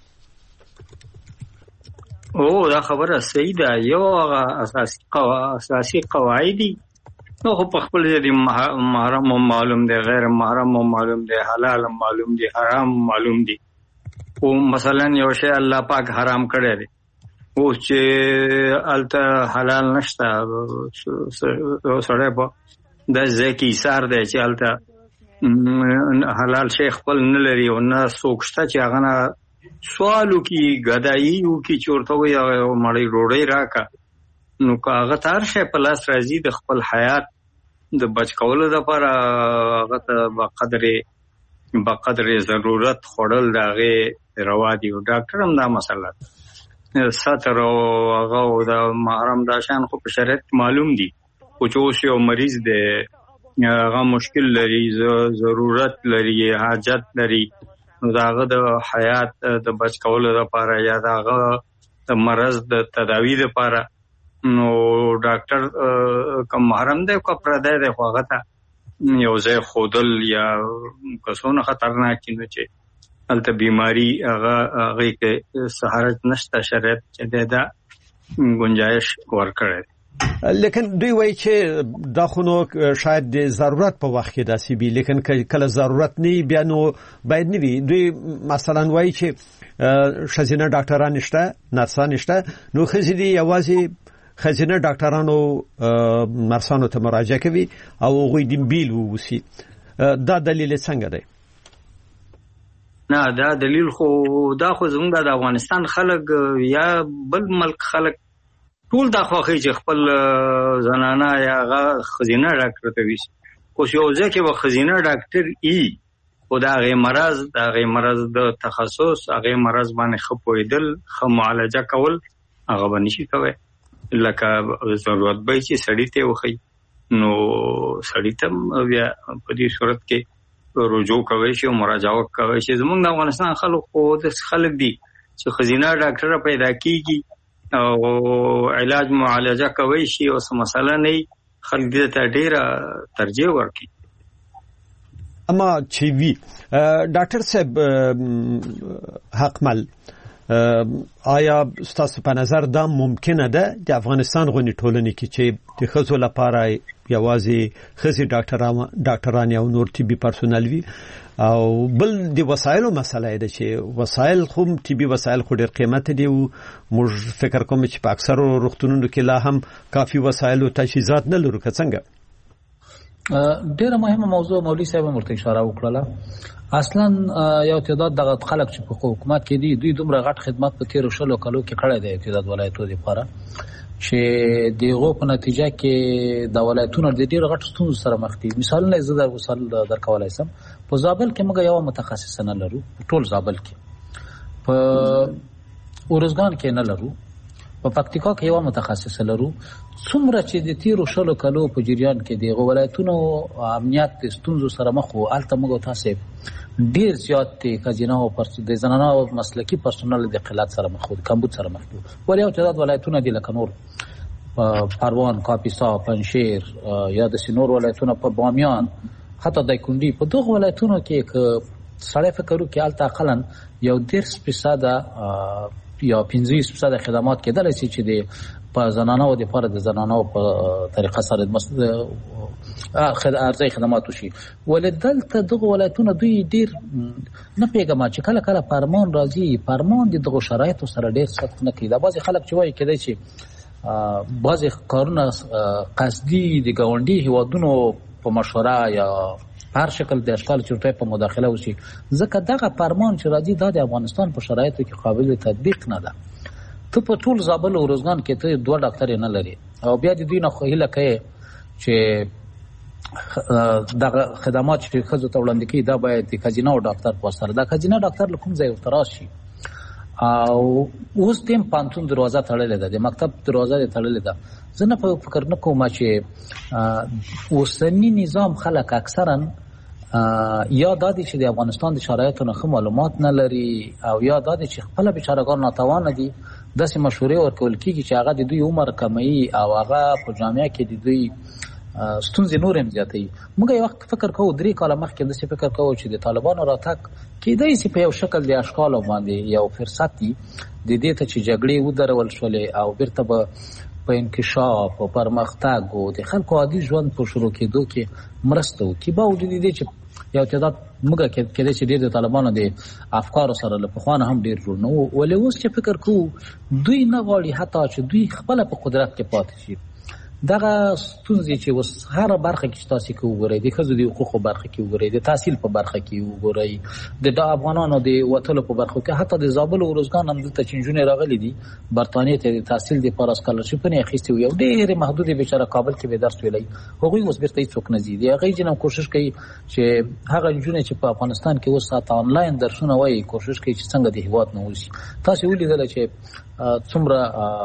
Speaker 8: دا خبره صحیح ده یو اساسي قواعد نو په خپل دي محرم معلوم دي غیر محرم معلوم دي حلال معلوم دي حرام معلوم دي او مثلا یو شی الله پاک حرام کړی دی او چې الته حلال نشته سره په د ځکه ایثار دی چې الته حلال شی خپل نه لري او نه سوکشته چې هغه نه سوالو کې غدایي او کې چورته وي او مړی روړی راکا نو کاغه تار شی په لاس راځي د خپل حیات د بچ کولو لپاره هغه ته بقدر ضرورت خورل داغه روا دي او ډاکټر هم دا مسله ساتر او هغه د محرم دا شان خو په شریعت معلوم دي او چې اوس یو مریض دی هغه مشکل لري ضرورت لري حاجت لري نو داغه د حیات د بچ کولو لپاره یا داغه د مرض د تداوی لپاره نو ډاکټر کوم محرم دی کو پردې دی هغه ته یو ځای خودل یا کسونه خطرناک نه چې الته بیماری هغه کې سہارت نشته شریعت چې دا گنجائش ورکړي
Speaker 4: لیکن دوی وایي چې دا خو نو شاید د ضرورت په وخت کې داسې وي لیکن کله ضرورت نه بیا نو باید نه وي دوی مثلا وایي چې شزینه ډاکټران نشته نرسان نشته نو خزيدي یوازې خزینه ډاکټرانو نرسانو ته مراجعه کوي او غوي د بیل ووسی دا دلیل څنګه دی
Speaker 8: نه دا دلیل خو زموږ د افغانستان خلک یا بل ملک خلک ټول دا خوخي چې خپل زنانه یا خزینه ډاکټر ته وي خو یو ځکه و خزینه ډاکټر او دا غي مرز د تخصص هغه مرز باندې خپویدل خو معالجه کول هغه باندې شي کوي لکه ضرورت به چې سړی ته وخی نو سړی ته بیا په دې صورت کې رجوع کوي چې مراجعه کوي چې زموږ د افغانستان خلک دي چې خزینه ډاکټر پیدا کیږي او علاج معالجه کوي شي او څه مسله نه خلک دې ته ډیره ترجیح ورکړي
Speaker 4: اما چې وی ډاکټر صاحب حقمل آیا ستاسو په نظر دا ممکنه ده د افغانستان غونډې ټولنې کې چې د خزو لپاره یوازې خزي ډاکټران او نور طبي پرسونل وي او بل د وسایلو مسله ده چې وسایل خو طبي وسایل خو ډېر قیمت دي او موږ فکر کوم چې په اکثر روغتونونو کې لا هم کافي وسایل او تجهیزات نه لرو که څنګه
Speaker 5: ډېر مهمه موضوع مولوی صاحب مرته اشاره وکړه اصلا یو تعداد د خلک چې په حکومت کې دي دوی دومره غټ خدمات په 13 کالو کې کړی دی تعداد ولایتو لپاره چې دغه په نتیجه کې د ولایتونو د ډېر غټ ستونزو سره مخ دي مثالونه زه درکولای شم په زابل کې موږ یو متخصص نه لرو ټول زابل کې په اورزګان کې نه لرو په پکتیکا کې یو متخصص لرو څومره چې د 13 کالو په جریان کې د ولایتونو امنیت د ستونزو سره مخ وو الته موږ تاسو ډیر زیات خزینه او د زنانه او مسلکی پرسونل د قلت سره مخ وو کمبود سره مخ وو ولې او تعداد ولایتونه دي لکه نور پروان کاپیسا پنشیر یا د سینور ولایتونه په بامیان حتی د کندی په دغه ولایتونو کې سړی فکر وکړي الته اقلن یو 10% یا 15% خدمات کېدل چې د په زنانو د لپاره د زنانو په طریقه سره ارزي خدمات وشي. ولدلته دغه ولایتونه دوی ډیر نه پیګما چې کله کله فرمان راځي، فرمان دغه شرایطو سره ډیر سخت نه کوي. دا بعضی خلک چې وایي کېدای چې بعضی کارونه قصدي د ګاونډي هیوادونو په مشوره یا هر شکل د اشکال چورتای په مداخله وشي، ځکه دغه فرمان چې راځي دا د افغانستان په شرایطو کې قابل تطبیق نه ده. ته په ټول زابل او روزګان کې ته 2 ډاکټر نه لري او بیا د دوی نه هیله کوي چې دغه خدمات چې ښځو ته وړاندې کړي دا باید د ښځینه او ډاکټر په واسطه. دا ښځینه ډاکټر له کوم ځای ورته راشي او اوس د پانتون دروازه تړلې ده، د مکتب دروازه یې تړلې ده. زه نه فکر نه کوم چې اوسنی نظام خلک اکثرا یا دا دي چې د افغانستان د شرایطو نه ښه معلومات نه لري او یا دا دي چې خپله بیچارهګان ناتوانه دي. داسې مشورې ورکول کېږي چې هغه د دوی عمر کموي او هغه په جامعه کې د دوی ستونزې نور هم زیاتوي. موږ یو وخت فکر کوو 3 کاله مخکې داسې فکر کوو چې د طالبانو راتګ کېدای شي په یو شکل د اشکالو باندې یو فرصت وي د دې ته چې جګړې ودرول شولې او بیرته به په انکشاف او پرمختګ او د خلکو عادي ژوند په شروع کېدو کې مرسته وکړي. باوجود دې چې یو تعداد موږ کېدای شي ډېر د طالبانو د افکارو سره له پخوا نه هم ډېر جوړ نه وو، ولې اوس چې فکر کوو دوی نه غواړي حتی چې دوی خپله په قدرت کې پاتې شي. دغه ستونزې چې اوس هره برخه کې تاسو کې وګورئ، د ښځو د حقوقو برخه کې وګورئ، د تحصیل په برخه کې وګورئ، د افغانانو د وتلو په برخه کې، حتی د زابل او روزګان هم دلته چې نجونې راغلي دي برطانیې ته د تحصیل دپاره سکالرشیپونه اخیستي وي او ډېرې محدودې بیچاره کابل کې به درس ویلی، هغوی اوس بېرته هېڅوک نه ځي. د هغې جن هم کوشش کوي چې هغه نجونې چې په افغانستان کې اوس ساعته آنلاین درسونه وایي کوشش کوي چې څنګه د هېواد نه وځي. تاسې ولیدله چې څومره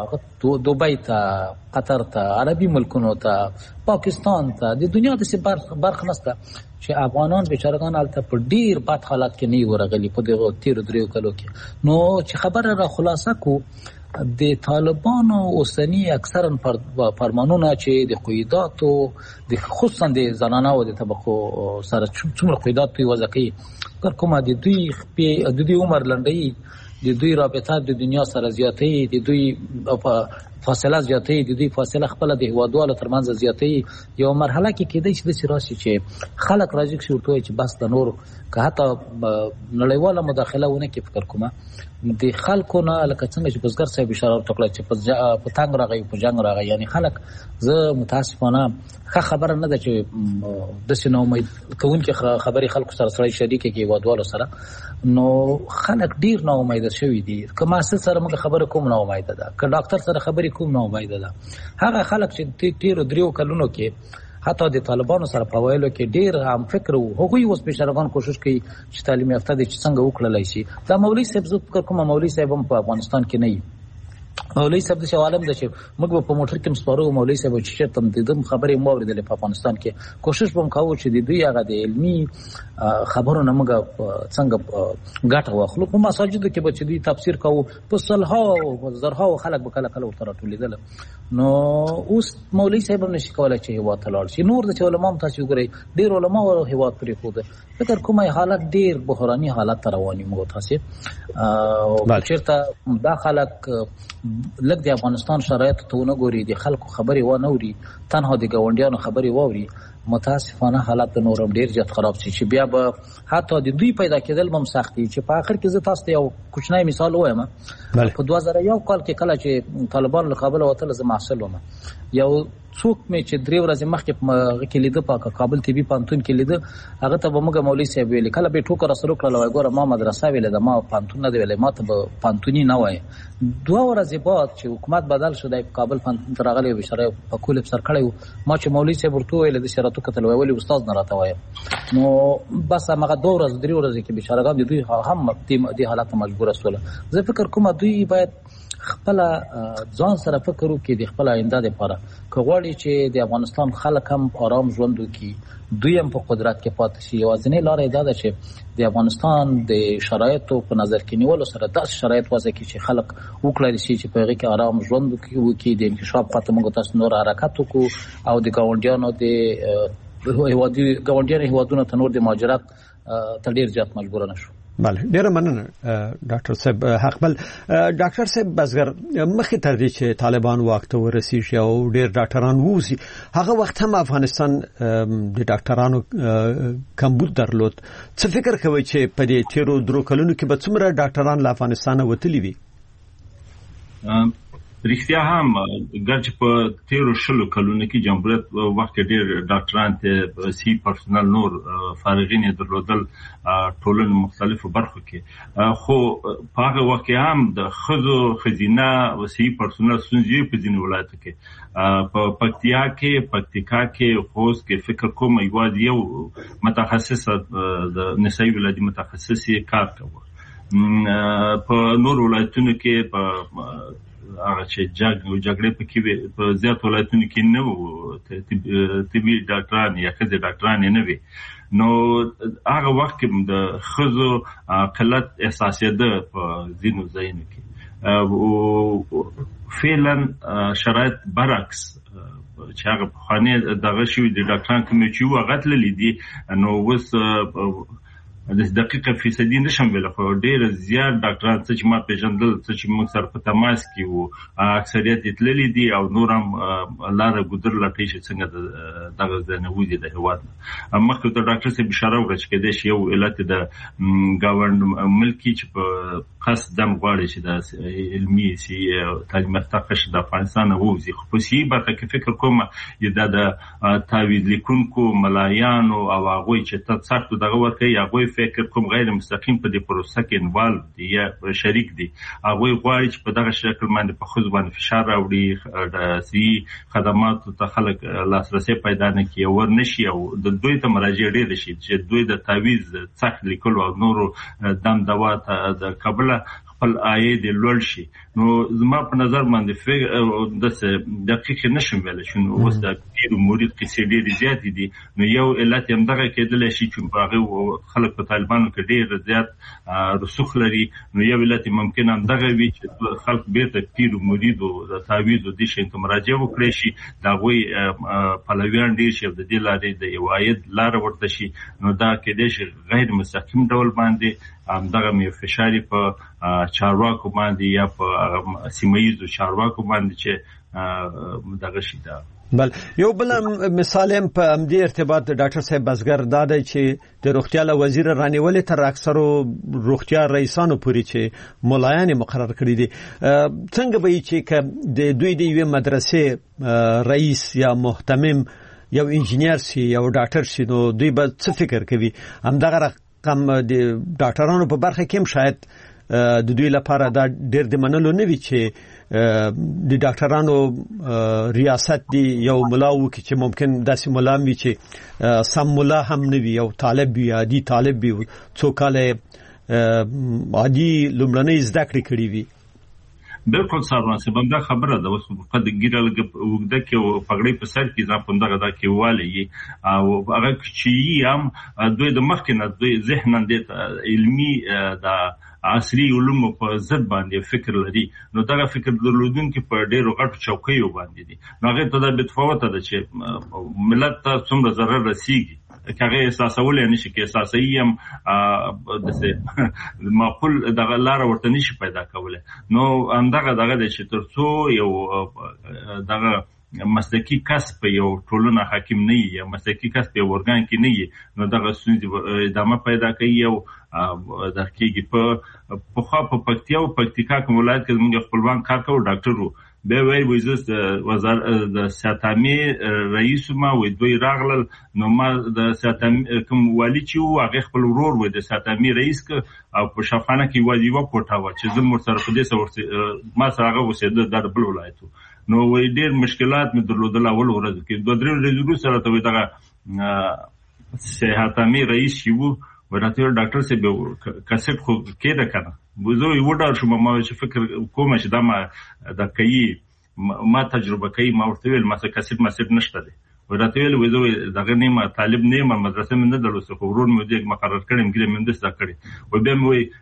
Speaker 5: دوبۍ ته، قطر ته، عربي ملکونو ته، پاکستان ته، د دنیا داسې برخه نشته چې افغانان بیچارهګان هلته په ډېر بد حالت کې نه وي ورغلي په دغو تېرو 3 کالو کې. نو چې خبره را خلاصه کو د طالبانو اوسني اکثرا فرمانونه چې د قیوداتو د خصوصا د زنانه او د طبقو سره څومره قیودات دوی وضع کوي، فکر کومه د دوی عمر لنډوي، د دوی رابطه د دنیا سره زیاتوي، د دوی فاصله زیاتوي، د دوی فاصله خپله د هیوادوالو ترمنځ زیاتوي. یو مرحله کې کېدای شي داسې راشي چې خلک راځي چې ورته وایي چې بس د نور که حتی نړیواله مداخله ونه کړي، فکر کومه د خلکو نه لکه څنګه چې بزګر صاحب اشاره وکړه چې په تنګ راغی په جنګ راغی، یعنی خلک زه متاسفانه ښه خبره نه ده چې داسې ناامید کوونکې خبرې خلکو سره سړی شریکه کړي هیوادوالو سره، نو خلک ډېر ناامیده شوي دي. که محصل سره موږ خبره کوم ناامیده ده، که ډاکټر سره خبرې کوم ناامیده ده. هغه خلک چې تېرو 3 کلونو کې حتی د طالبانو سره په ویلو کې ډېر هم فکر وو، هغوی اوس بیچارهګان کوشش کوي چې تعلیم یافته دي چې څنګه وکړلی شي. دا مولوي صاحب زه فکر کوم مولوي صاحب هم په افغانستان کې نه وي. مولوي صاحب داسې عالم ده چې موږ به په موټر کې هم سپاره وو، مولوي صاحب چې چېرته هم د ده خبرې هم واورېدلې په افغانستان کې، کوشش به هم کوو چې د دوی هغه د علمي خبرو نه موږ څنګه ګټه واخلو. په مساجدو کې به چې دوی تفسیر کوو، په سلهاو زرهاو خلک به کله کله ورته راټولېدله. نو اوس مولوي صاحب هم نشي کولی چې هېواد ته لاړ شي. نور د چې علما هم تاسې وګورئ ډېر علما هېواد پرېښوده. فکر کوم حالت ډېر بحراني حالت ته روان یو. موږ تاسې چېرته دا خلک لږ د افغانستان شرایطو ته ونه ګوري، د خلکو خبرې ونه اوري، تنها د ګاونډیانو خبرې واوري، متاسفانه حالت د نور هم ډېر زیات خراب شي چې بیا به حتی د دوی پیدا کېدل به هم سخت دي. چې په آخر کې زه تاسو ته یو کوچنی مثال ووایم. په 2001 کال کې کله چې طالبان له کابله وتله زه محصل وم، یو څوک مې چې 3 ورځې مخکې په هغه کې لیده په کابل طبي پوهنتون کې لیده، هغه ته به موږ مولوي صاحب ویلې، کله به ټوکه راسره وکړله وایي ګوره ما مدرسه ویلې ده، ما پوهنتون نه دی ویلی، ما ته به پوهنتوني نه وایي. 2 ورځې بعد چې حکومت بدل شو، دی په کابل پوهنتون ته راغلی و، بیچاره په کول افسر کړی و. ما چې مولوي صاحب ورته وویل داسې راته وکتل، وایي ولې استاد نه راته وایه. نو بس همغه 2 ورځې 3 ورځې کې بیچارهګان د دوی هم دې حالت ته مجبوره شوله. زه فکر کوم دوی باید خپله ځان سره فکر وکړي د خپل آینده دپاره، که غواړي چې د افغانستان خلک هم آرام ژوند وکړي، دوی هم په قدرت کې پاتې شي. یوازینۍ لاره یې دا ده چې د افغانستان د شرایطو په نظر کې نیولو سره داسې شرایط وضع کړي چې خلک وکړلی شي چې په هغې کې آرام ژوند وکړي، د انکشاف خواته موږ تاسو نور حرکت وکړو او د ګاونډیانو هېوادونو ته نور د مهاجرت ته ډېر زیات مجبوره نه شو.
Speaker 4: بله ډیره مننه ډاکټر صاحب حقبل. ډاکټر صاحب بزګر مخکې تر دې چې طالبان واک ته ورسیږي او ډیر ډاکټران ووسی هغه وخت هم افغانستان د ډاکټرانو کمبود درلود. څه فکر کوي چې په دې تیرو درو کلونو کې به څومره ډاکټران له افغانستان وتلي وي؟
Speaker 6: رښتیا هم ګرچې په تیرو شلو کلونو کې جمهوریت وخت ډېر ډاکټران ته سی پرسونل نور فارغین درلودل ټولنو مختلفو برخو کې، خو په هغه وخت کې هم د ښځو ښځینه او سی پرسونل ستونزې په ځینو ولایتو کې په پکتیا کې خوست کې فکر کوم یوازې یو متخصص د نسایي ولادي متخصص کار کوي. په نور ولایتونو کې په هغه چې جګړې پکې په زیات ولایتونو کې نه وو طبي ډاکټران یا ښځې ډاکټران نه وي، نو هغه وخت کې د ښځو قلت احساسېده په ځینو ځایونو کې. فعلا شرایط برعکس چې هغه پخواني دغه شوي د ډاکټران کوم چې هغه تللي دي، نو اوس د دقیقه فیصدي نشم ویل، خو ډېر زیات ډاکټران چې ما پیژندل چې موږ سره په تماس کې وو اکثریت تللي دي او نور هم لاره ګذر لټوي چې څنګه دغه ځای نه وځي د هېواد. مخکې ته ډاکټر صاحب اشاره وکړه چې کېدای شي یو علت د ګاونډ ملکي چې په خاص دم غواړي چې د علمي تعلیم یافته قشر د افغانستان ووځي، خو په سیاسي برخه کې فکر کوم دا د تعویض لیکونکو ملایانو او هغوی چې سخت دغه ورکوي هغوی فکر کوم غیر مستقیم په دې پروسه کې انوالو دي یا شریک دي. هغوی غواړي چې په دغه شکل باندې په ښځو باندې فشار راوړي، د صحي خدماتو ته خلک لاسرسی پیدا نه کړي او ورنشي او د دوی ته مراجعه ډېره شي چې دوی د تعویض سخت لیکلو او نورو دم دوا ته د کابل خپل عاید لوړ شي. نو زما په نظر باندې د دقیق نشم ویلی چې اوس د پیر مرید قصې ډېرې زیاتې دي، نو یو علت یې همدغه کېدلی شي چې په هغې خلک په طالبانو کې ډېر زیات رسوخ لري، نو یو علت یې ممکن همدغه وي چې خلک بیرته پیر مریدو د تعویض او دې شیانو ته مراجعه وکړی شي، د هغوی پلویان ډېر شي او د دې لارې د یو عاید لاره ورته شي. نو دا کېدای شي غیر مستقیم ډول باندې همدغه فشار په چارواکو باندې یا په سیمه‌ییزو چارواکو باندې چې دغه شي. دا
Speaker 4: بل یو بل مثال هم په همدې ارتباط ډاکټر صاحب بزګر دا دی چې د روغتیا له وزیر رانیولې تر اکثرو روغتیا رئیسانو پورې چې ملایان مقرر کړي دي، څنګه به چې د دوی د یوې مدرسې رئیس یا محتمم یو انجینیر سي یو ډاکټر سي، نو دوی به څه فکر کوي؟ همدغه رقم د ډاکټرانو په برخه کې هم شاید د دوی لپاره دا ډېر د منلو نه وي چې د ډاکټرانو ریاست دی یو ملا وکړي چې ممکن داسې ملا وي چې سم ملا هم نه وي او طالب وي، عادي طالب وي، څو کاله عادي لومړنۍ زده کړې کړې وي.
Speaker 6: بالکل صاحب سبب دا خبره ده، اوس په د ګیره لګ وګده کې او پګړې په سر کې ځان پوندغه دا کې والی او هغه چې هم دوی د مخکې نه دوی ذهنن دي علمي دا عصري علوم په ضد باندې فکر لري، نو دا فکر درلودونکو په ډېرو غټو چوکیو باندې دي، نو هغه ته د بتفاوت ده چې ملت ته څومره ضرر رسیږي کغه احساسول نه شي کې احساسي هم د معقول دغه لار ورته نشي پیدا کوله. نو همدغه د چې ترڅو یو دغه مسلکی کسب یو ټولنه حاکم نه یا مسلکی کسب یو ورګان کې نه وي، نو دغه ستونزې ادامه پیدا کوي. او د حقیقي په خو په پکتیا او پکتیکا کوم ولایت کې موږ خپلوان کار کوو ډاکټرو به وایي وزیر د وزارت د ساتامي رئیس ما وې دوی راغلل، نو ما د ساتامي کوم والی چې هغه خپل ورور وې د ساتامي رئیس او په شفانه کې وایي و کوټاوه چې زموږ سره په دې سره ما سره هغه وسیده د بل ولایتو، نو وې ډېر مشکلات مې درلودل اول ورځ کې 2-3 ورځې سره ته دغه ساتامي رئیس یو ورته ډاکټر صاحب کسټ خو کېده کنه بوزو یو ډول شو ما چې فکر کوم چې دا ما د کوي ما تجربه کوي ما ورته ویل ما کسټ نشته دی، ورته ویل وزو دغه نیمه طالب نیمه مدرسې من نه درلوسه خو ورور مې دې مقرر کړم ګرې من دسته کړی و به مې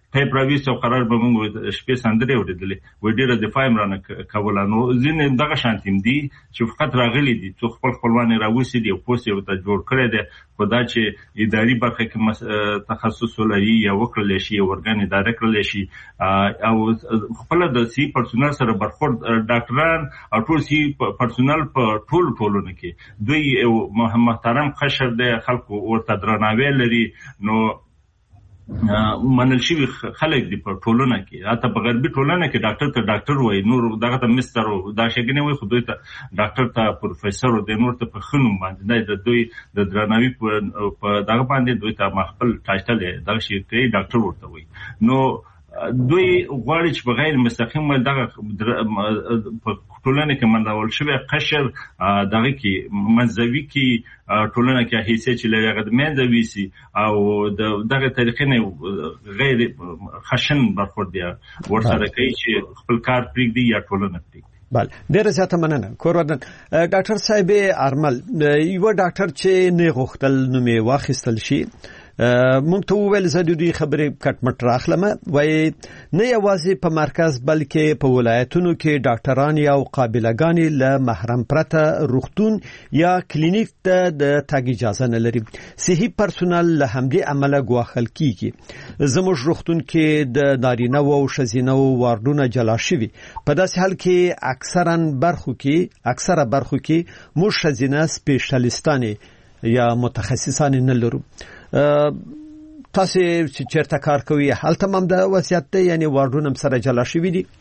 Speaker 6: په پراویس او قرار به موږ شپې سندري اوریدلې و ډیره دفاع عمران کوله نو ځین دغه شانتیم دي چې فقط راغلي دي څو خپلوان راوسی دي او پوسټ یو ته جوړ کړی دی خدای چې اداري برخه کې تخصص لري یا وکړل شي ورګان اداره کړل شي او خپل د سی پرسونل سره برخورد ډاکټران او ټول سی پرسونل په ټولونه کې دوی محترم قشر د خلکو ورته درناوی لري نو منل شي خلک دی په ټولنه کې حتی په غربي ټولنه کې ډاکټر ته ډاکټر وای نور دغه ته مستر او دا شګنه وای خو دوی ته ډاکټر ته پروفیسور او د نور ته په خنوم باندې د دوی د درناوي په دغه باندې دوی ته خپل ټایټل دغه شي کوي ډاکټر ورته وای نو دوی غواړي چې بغیر مستقیم دغه په ټولنه کې منډول شوی قشر دغه کې منځوي کې ټولنه کې هیڅ چې لږه د منځوي سي او دغه طریقې نه غیر خشن برخورد دی ورسره کوي چې خپل کار پرېږدي یا ټولنه پرېږدي.
Speaker 4: بله ډیره زیاته مننه کوردن ډاکټر صاحب ارمل یو ډاکټر چې نه غوښتل نو می واخیستل شي مونږ ته ویل زه د خبرې کټمټ راخلم وای نه یوازې په مرکز بلکې په ولایتونو کې ډاکټران یا قابلګان له محرم پرته روغتون یا کلینیک ته د تګ اجازه نه لري صحي پرسونل له همدې عمله ګواښل کیږي زموږ روغتون کې د نارینه او ښځینه واردونه جلا شوي په داسې حال کې اکثره برخو کې موږ ښځینه سپیشلیستان یا متخصصان نه لرو تاسو چې چیرته کار کوي هلته هم د وضعیت دی یعنی واردونه سره جلا شوي دي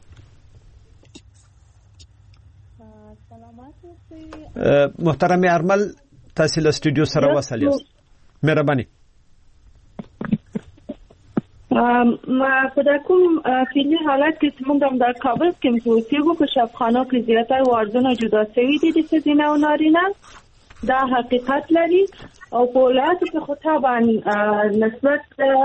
Speaker 4: محترم ارمل تاسو له سټوډیو سره وصل یاست مهرباني
Speaker 7: ما په کوم فعلی حالت کې موږ هم د کابل کې موسیقو په شفاخانو کې زیاتره واردونه جدا شوي دي د ښځینه او نارینه دا حقیقت لري او په ولایتو کې خو طبعا نسبت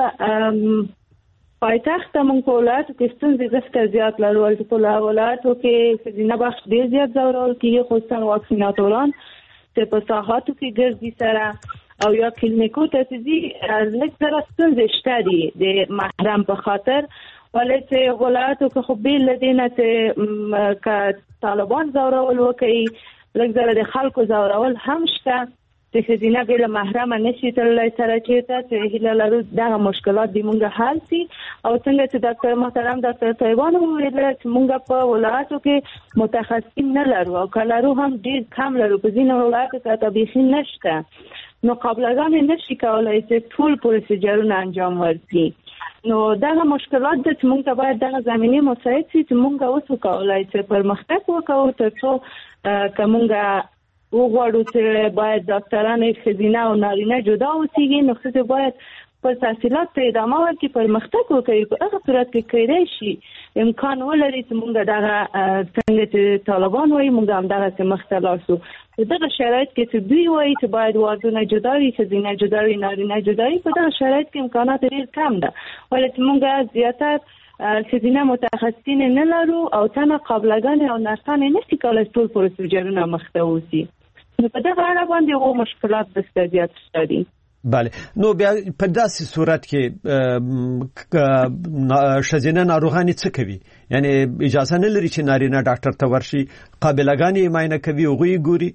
Speaker 7: پایتخت موږ په ولایتو کې ستونزې زیات زیات لرو په ولایتو کې ښځینه بخش ډېر زیات ځورول کېږي خصوصا واکسیناتوران چې په ساحاتو کې ګرځي سره او یا کلینیکو ته ځي لږ سره ستونزې شته دي د محرم په خاطر ولې چې ولایتو کې خو بیل دي نه چې که طالبان ځورول وکړي لږ زره د خلکو ځورول هم شته چې ښځینه بې له محرمه نشي تللی سره چېرته چې هیله لرو دغه مشکلات د مونږ حل شي او څنګه چې ډاکټر محترم ډاکټر طیبان وویل چې مونږ په ولایتو کې متخصصین نه لرو او که لرو هم ډېر کم لرو په ځینو ولایتو کې حتی بیخي نشته نو قابلګانې نشي کولی چې ټول پروسیجرونه انجام ورکړي نو دغه مشکلات د چې مونږ ته باید دغه زمینې مساعد شي چې مونږ اوس وکولای چې پرمختګ وکړو تر څو که مونږ وغواړو چې باید ډاکټران ښځینه او نارینه جدا اوسېږي نو ښځې باید پر تحصیلات ته ادامه ورکړي پرمختګ وکړي په هغه صورت کې کیدای شي امکان ولري چې مونږ دغه څنګه چې طالبان وایي مونږ همدغسې مخته لاړ شو په دغه شرایط کې چې دوی وایي چې باید واردونه جدا وي ښځینه جدا وي نارینه جدا وي په دغه شرایط کې امکانات ډېر کم ده ولې چې مونږ زیاتر ښځینه متخصصین نه لرو او تنه قابلګانې او نرسانې نشي کولی ټول پروسیجرونه مخته ووسي نو په دغه اړه باندې هغو مشکلات دسته زیات شته دي
Speaker 4: بله نو بیا په داسې صورت کې ښځینه ناروغانې څه کوي یعنی اجازه نه لري چې نارینه ډاکټر ته ورشي قابلګانې یې معاینه کوي هغوی یې ګوري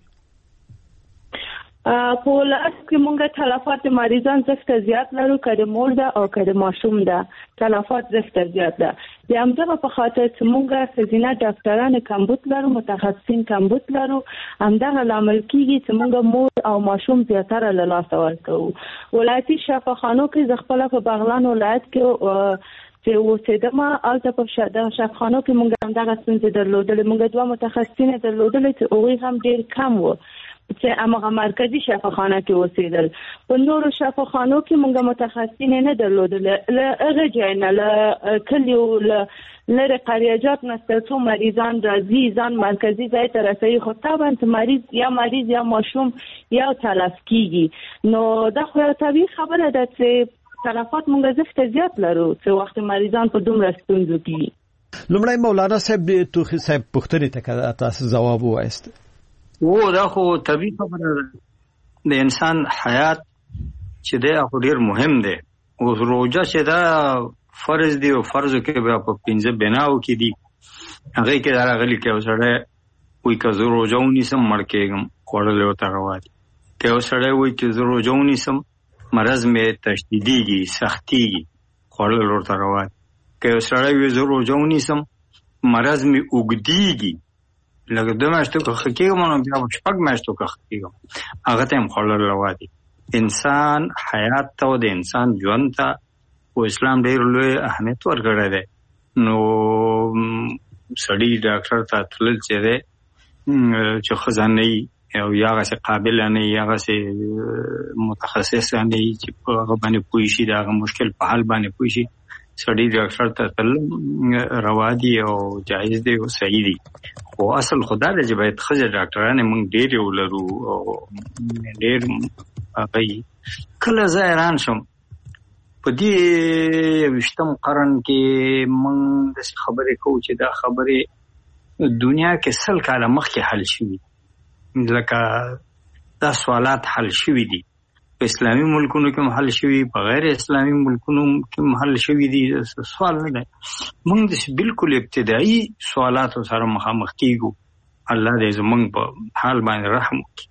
Speaker 7: په ولایت کې مونږ تلفات مریضان زښته زیات لرو که د مور ده او که د ماشوم ده تلفات زښته زیات ده د همدغه په خاطر چې مونږ ښځینه ډاکټران کمبود لرو متخصصین کمبود لرو همدغه لامل کېږي چې مونږ مور او ماشوم زیاتره له لاسه ورکوو ولایتي شفاخانو کې زه خپله په بغلان ولایت کې چې اوسېدم هلته په شفاخانو کې مونږ همدغه ستونزې درلودلې مونږ 2 متخصصین درلودلې چې هغوی هم ډېر کم وو چې هغه مرکزی شفاخانه کې اوسېدل په نورو شفاخانو کې مونږ متخصصین نه درلودل له هغه ځای نه له کلیو لرې قریجات نه څو مریضان راځي ځان مرکزی ځای ته رسوي خو طبعا مریض یا ماشوم یا تلف کېږي نو دا خو یوه طبیعي خبره ده چې تلفات مونږ زښته زیات لرو چې وخت مریضان په دومره ستونزو کې
Speaker 4: لومړی مولانا صاحب د توخي صاحب پوښتنې ته تاسو ځواب ووایست
Speaker 8: دا خو طبیعي خبره ده د انسان حیات چې دی خو ډېر مهم دی اوس روژه چې دا فرض دی او فرض کې بیا په 15 بناو کې دي هغه کې راغلي کې اوسړه وای که زه روزونی سم مړ کېږم خوړل ورته روا دي که اوسړه وای چې زه روزونی سم مرض مې تشدیدیږي سختيږي خوړل ورته روا دي که اوسړه وای زه روزونی سم مرض مې وګديږي لکه دوه میاشتو که کېږم نو بیا شپږ میاشتو که کېږم هغه ته هم خوړل روا دي. انسان حیات ته او د انسان ژوند ته او اسلام ډېر لوی اهمیت ورکړی دی. نو سړی ډاکټر ته تلل چې دی چې خزانه او یا غسه قابل نه یا غسه متخصص نه چې هغه باندې پوي شي دا مشکل په حل باندې پوي شي سړی ډاکټر ته تل روا دي او جایز دی او صحیح دي. او اصل خدا دې چې باید خزه ډاکټرانه موږ ډېر ولرو او ډېر هغه کله زایران شم په دې وشتم قرن کې موږ د خبرې کوو چې دا خبرې دنیا کې سل کاله مخکې حل شوي لکه دا سوالات حل شوي دي په اسلامي ملکونو کې حل شوي په غیر اسلامي ملکونو کې حل شوي دي سوال نه دی. موږ د بالکل ابتدایي سوالاتو سره مخامخ کیږو. الله دې زموږ په حال باندې رحم وکړي.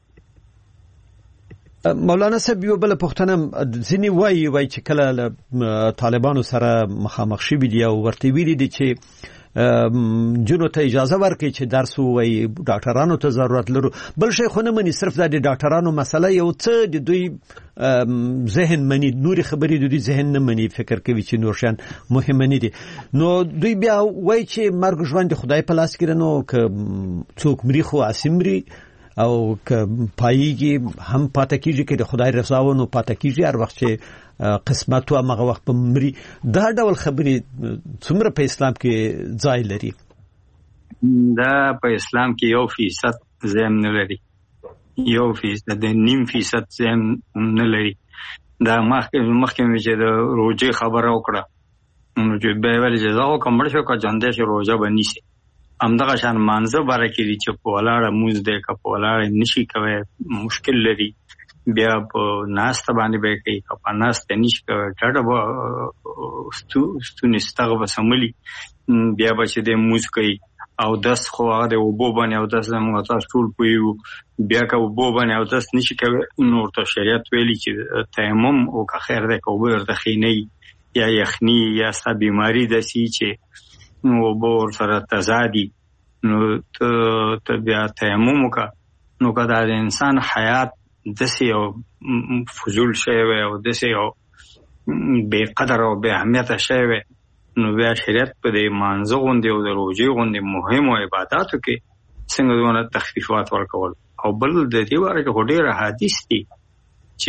Speaker 4: مولانا صاحب یو بل پښتنه ځینی وای چې کله طالبانو سره مخامخ شوي دي او ورته ویلي دي چې جنو ته اجازه ورکړي چې درس ووایي ډاکټرانو ته ضرورت لرو. بل شي خو نه مني صرف د ډاکټرانو مسله یو څه د دوی ذهن مني نوري خبرې د دوی ذهن نه مني فکر کوي چې نور شان مهم نه دي. نو دوی بیا وای چې مرګ ژوند خدای په لاس کې نو ک څوک مري خو اسمري او که پایږي هم پاتې کیږي کې د خدای رضا و نو پاتې کیږي هر وخت چې قسمت او هغه وخت په مري. دا ډول خبرې څومره په اسلام کې ځای لري؟
Speaker 8: دا په اسلام کې 1% زم نه لري 1% د 0.5% زم نه لري. دا مخکې چې د روزه خبره وکړه نو چې به ول جزا او کومړ شو کا ځاندې چې روزه بنيسي همدغه شان مانزه بارکې دي چې په ولاړه موز ده که په ولاړه نشي کوي مشکل لري بیا په ناست باندې به کوي که په ناست نشي کوي ډاډه ستونی ستغه وسملي بیا به چې د موز کوي او داس خو هغه د وبو باندې او داس موږ تاسو ټول پویو بیا که وبو باندې او داس نشي کوي نور ته شریعت ویلي چې تیمم او که خیر ده که وبو ورته خینی یا یخنی یا ستا بیماری دسی چې نو بور سره تزادي نو ته بیا تیمم وکړه نو که دا د انسان حیات داسې او فضول شی وی او داسې او بې قدر او بې اهمیته شی وی نو بیا شریعت په دې مانځه غوندې او د روژې غوندې مهمو عباداتو کې څنګه دونه تخفیفات ورکول. او بل د دې باره کې خو ډېر احادیث دي چې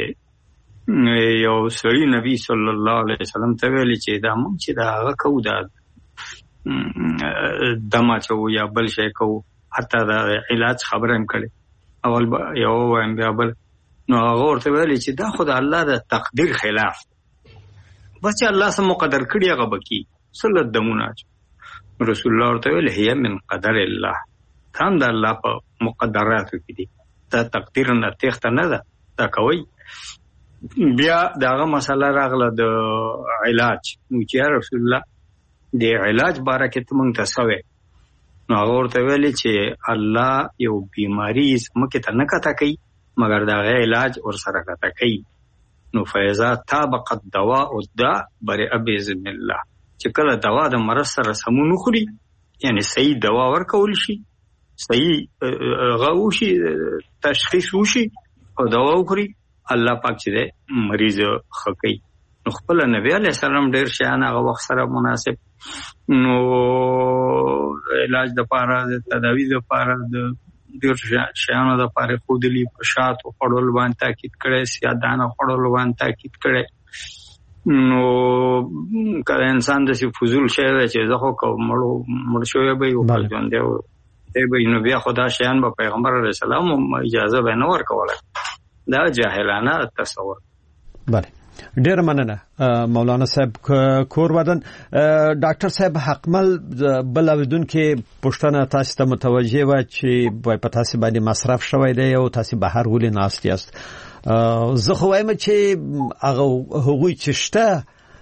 Speaker 8: یو سړي نبی صلی الله علیه وسلم ته ویلي چې دا موږ چې دا هغه کوو دا دما چو یا بل شي کو حتی دا علاج خبره هم کړي اول یو وایم بیا بل نو هغه ورته ویلي چې دا خو د الله د تقدیر خلاف بس چې الله سم مقدر کړی هغه بکی صلی دمونه رسول الله ورته ویل هي من قدر الله هم د الله په مقدراتو کې دي دا تقدیر نه تخته نه ده دا کوي. بیا داغه مسله راغله د علاج نو چې رسول الله د علاج باره کې ته مونږ ته سوې نو هغه ورته ویلي چې الله یو بیماری مکه ته نه کته کوي مګر دا غي علاج ور سره کته کوي. نو فیضا طابقت دوا او دا بر باذن الله چې کله دوا د مرض سره سمون خوري یعنی صحیح دوا ورکول شي صحیح غوشي تشخیص وشي او دوا وخوري الله پاک چې مریض خکې. نو خپل نبی علیہ السلام ډیر شان هغه وخت سره مناسب نو علاج د پاره د تداوی د پاره د ډیر شان د پاره خودلی په شاتو خړول باندې تاکید کړي سیادانه خړول باندې تاکید کړي. نو کله انسان د فضول شی چې زه خو مړ شوی به یو ژوند دی به نو بیا خدا شان به پیغمبر علیه السلام اجازه به نه ورکوله دا جاهلانه تصور.
Speaker 4: بله ډیر مننه مولانا صاحب کور ودان. ډاکټر صاحب حقمل بل اوریدون کې پښتنه تاسو ته متوجه و چې وای په تاسو باندې مصرف شوی دی او تاسو بهر ولې ناست یاست. زه خو وایم چې هغه هغوی چې شته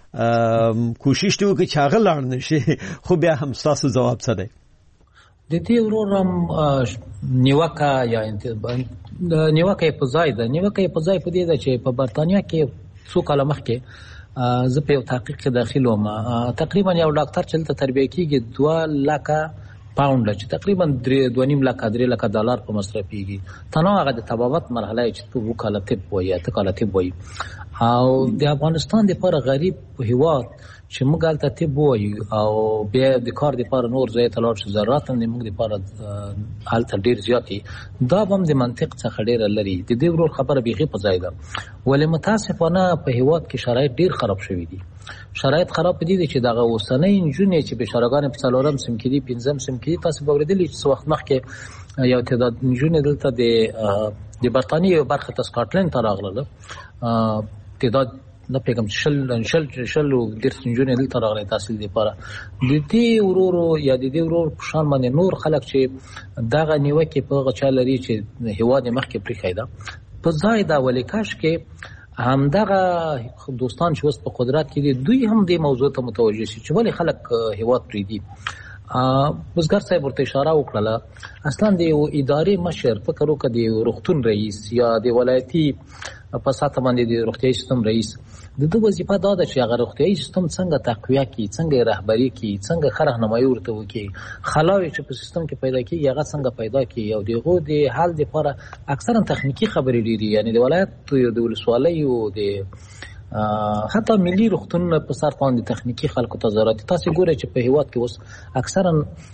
Speaker 4: کوشش دی چې هغه لاړ نشي خو بیا هم تاسو جواب څه دی
Speaker 5: د دې ورورم نیوکه یا نیوکه په ځای ده نیوکه په ځای په دې ده چې په برتانیا کې څو کاله مخکې زه په یو تحقیق کې داخل وم تقریبا یو ډاکټر چې دلته تربیه کېږي 2 لک پاوند چې تقریبا 2.5 لک $3 په مصرفيږي تنو هغه د طبابت مرحله چې په وکاله طب وایي ته کاله طب وایي او د افغانستان د پر غریب هیواد چې موږ هلته طب وایي او بیا د کار د پر نور ځای ته لاړ شو ضرورت هم موږ د پر هلته ډیر زیاتې دا هم د منطق څخه ډیر لري د دې ورور خبره بیخي په ځای ده ولې متاسفانه په هیواد کې شرایط ډیر خراب شوي دي شرایط خراب دي چې دغه اوسنۍ انجونې چې بشارګان په څلورم سم کې دي 5م سم کې تاسو باورېدلی چې وخت مخکې یو تعداد انجونې دلته د برتانیې برخه ته سکاټلند ته راغله تعداد نه پیغام شل د سنجونې دلته راغلي تحصیل لپاره د دې ورورو یا د دې ورور په شان باندې نور خلک چې دغه نیوکه په غچا لري چې هیواد مخکې پرې خایدا په ځای دا ولې کاش کې همدغه دوستان چې اوس په قدرت کې دي دوی هم دې موضوع ته متوجه شي چې ولې خلک هیواد پرې دي وزګار صاحب ورته اشاره وکړه اصلا د ادارې مشر فکر وکړي د روغتون رئیس یا د ولایتي په ساته باندې د روغتیايي سیستم رئیس د دوه وظیفه دا ده چې هغه روغتیايي سیستم څنګه تقویه کړي څنګه رهبری کړي څنګه خرهنمایي ورته وکړي خلاوي چې په سیستم کې پیدا کیږي هغه څنګه پیدا کړي او دغه د حل لپاره اکثرا تخنیکی خبرې لري یعنی د ولایت د ولسوالۍ او د حتی ملي روغتون په سر باندې تخنیکی خلکو ته ضرورت تاسو ګورئ چې په هیواد کې اوس اکثرا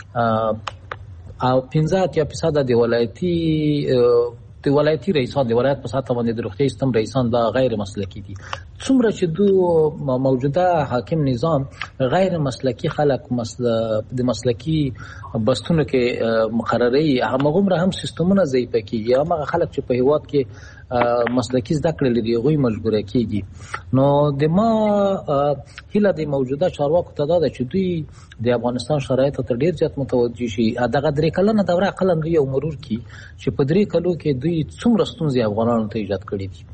Speaker 5: او 50% د ولایتي رئیسان د ولایت په ساته باندې د روغتي سیستم رئیسان دا غیر مسلکی دي څومره چې موجوده حاکم نظام غیر مسلکی خلک د مسلکی بستونو کې مقرري هغه هم سیستمونه ضعیف کیږي هغه خلک چې په هیواد کې مسلکی زده کړل دي غوي مجبور کیږي نو د ما هله د موجوده چارواکو ته دا چې دوی د افغانستان شرایط ته ډیر زیات متوجي شي دغه درې کلنه دوره قلم دی او مرور کی چې په درې کلو کې دوی څومره ستونزې افغانانو ته ایجاد کړې دي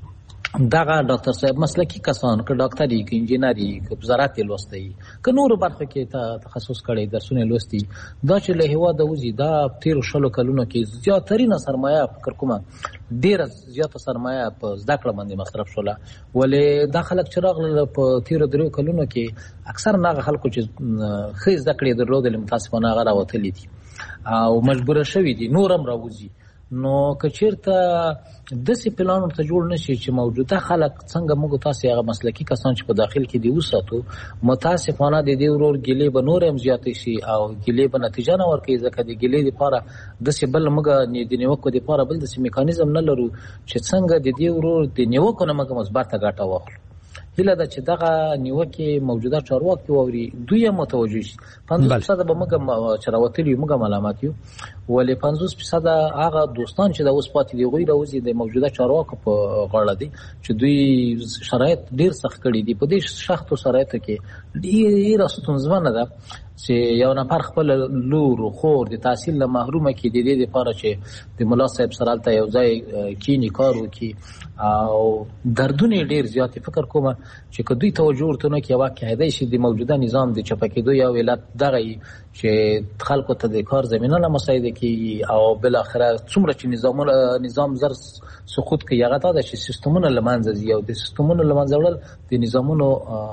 Speaker 5: دغه ډاکټر صاحب مسلکی کسان که ډاکټري که انجینری که وزارت لوستي که نور برخه کې تخصص کړي درسونه لوستي دا چې له هوا د وزي دا 13 کلونو کې زیاترینه سرمایه فکر کوم ډیره زیاته سرمایه په زده کړه باندې مصرف شوله ولې دا خلک چې راغله په 13 کلونو کې اکثر نه خلکو چې خې زده کړې درلودل متاسفانه هغه راوتلي دي او مجبور شوي دي نورم راوځي نو کچیرته د سی پلان ته جوړ نشي چې موجوده خلک څنګه موږ تاسو هغه مسلکی کسان چې په داخل کې دی وساتو متاسفانه د دې ورور ګلې به نور هم زیاتې شي او ګلې به نتیجه نه ورکړي ځکه د ګلې لپاره د سی بل موږ د نیوکو لپاره بل د سی میکانیزم نه لرو چې څنګه د دې ورور د نیوکو نه موږ مثبت ګټه واخلو هله دا چې دغه نیوکه موجوده چارواکي ووري دوی متوجه شي 50% به موږ چروتلی موږ معلومات یو ولې 50% هغه دوستان چې د اوس پاتې دی غوي راوځي د موجوده چارواکو په غاړه دي چې دوی شرایط ډیر سخت کړي دي په دې سختو شرایطو کې ډیر ستونزمنه ده چې یو نفر خپل لور خور د تحصیل له محرومه کې د دې لپاره چې د ملا صاحب سره ته یو ځای کینی کار وکي او دردونه ډیر زیات فکر کوم چې کدوې توجه ورته نه کې واقع هدي شي د موجوده نظام د چپکېدو یو علت دغه چې خلکو ته د کار زمينه نه مساعده کوي او بل اخره څومره چې نظام زر سقوط کوي هغه دا چې سیستمونه لمانځي او د سیستمونو لمانځول د نظامونو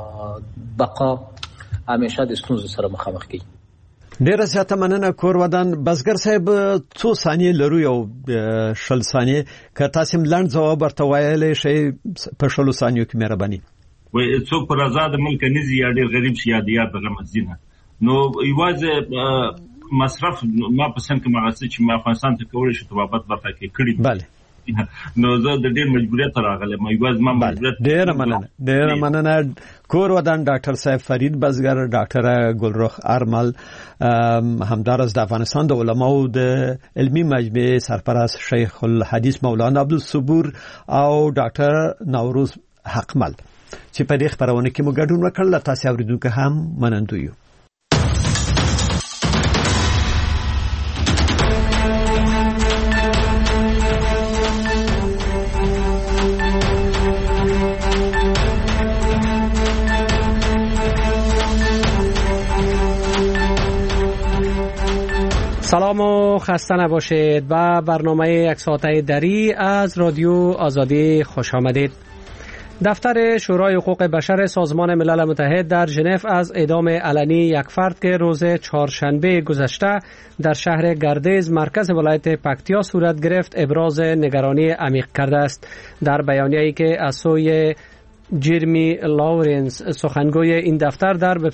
Speaker 5: بقا همیشه د ستونزو سره مخامخ کی
Speaker 4: ډیره زیاته مننه کور ودان بزګر صاحب څو ثانیې لرو یو شل ثانیې که تاسو ملند جواب ورته وایلی شي په شلو ثانیو کې مهرباني
Speaker 6: وای څوک پر آزاد ملک نزي یا ډیر غریب شي یا دیار دغه مزینه نو یوازې مصرف ما پسند کوم هغه چې ما افغانستان ته کولای شي تبابت برخه کې کړی
Speaker 4: bale
Speaker 6: نو زه د ډیر مجبوریت راغلم یوازې ما مجبوریت
Speaker 4: ډیر مننه کور ودان ډاکټر صاحب فرید بزګر ډاکټر ګلرخ ارمل همدارس د افغانستان د علماو د علمي مجمع سرپرست شیخ الحدیث مولانا عبدالصبور او ډاکټر نوروز حقمل چې په دې خبرونه کې مو ګډون وکړل تاسو اوریدونکو هم مننه یو
Speaker 9: سلام و خسته نباشید. به برنامه یک ساعته دری از رادیو آزادی خوش آمدید. دفتر شورای حقوق بشر سازمان ملل متحد در ژنو از اعدام علنی یک فرد که روز چهارشنبه گذشته در شهر گردیز مرکز ولایت پکتیا صورت گرفت ابراز نگرانی عمیق کرده است. در بیانیه‌ای که از سوی جیرمی لاورنس سخنگوی این دفتر در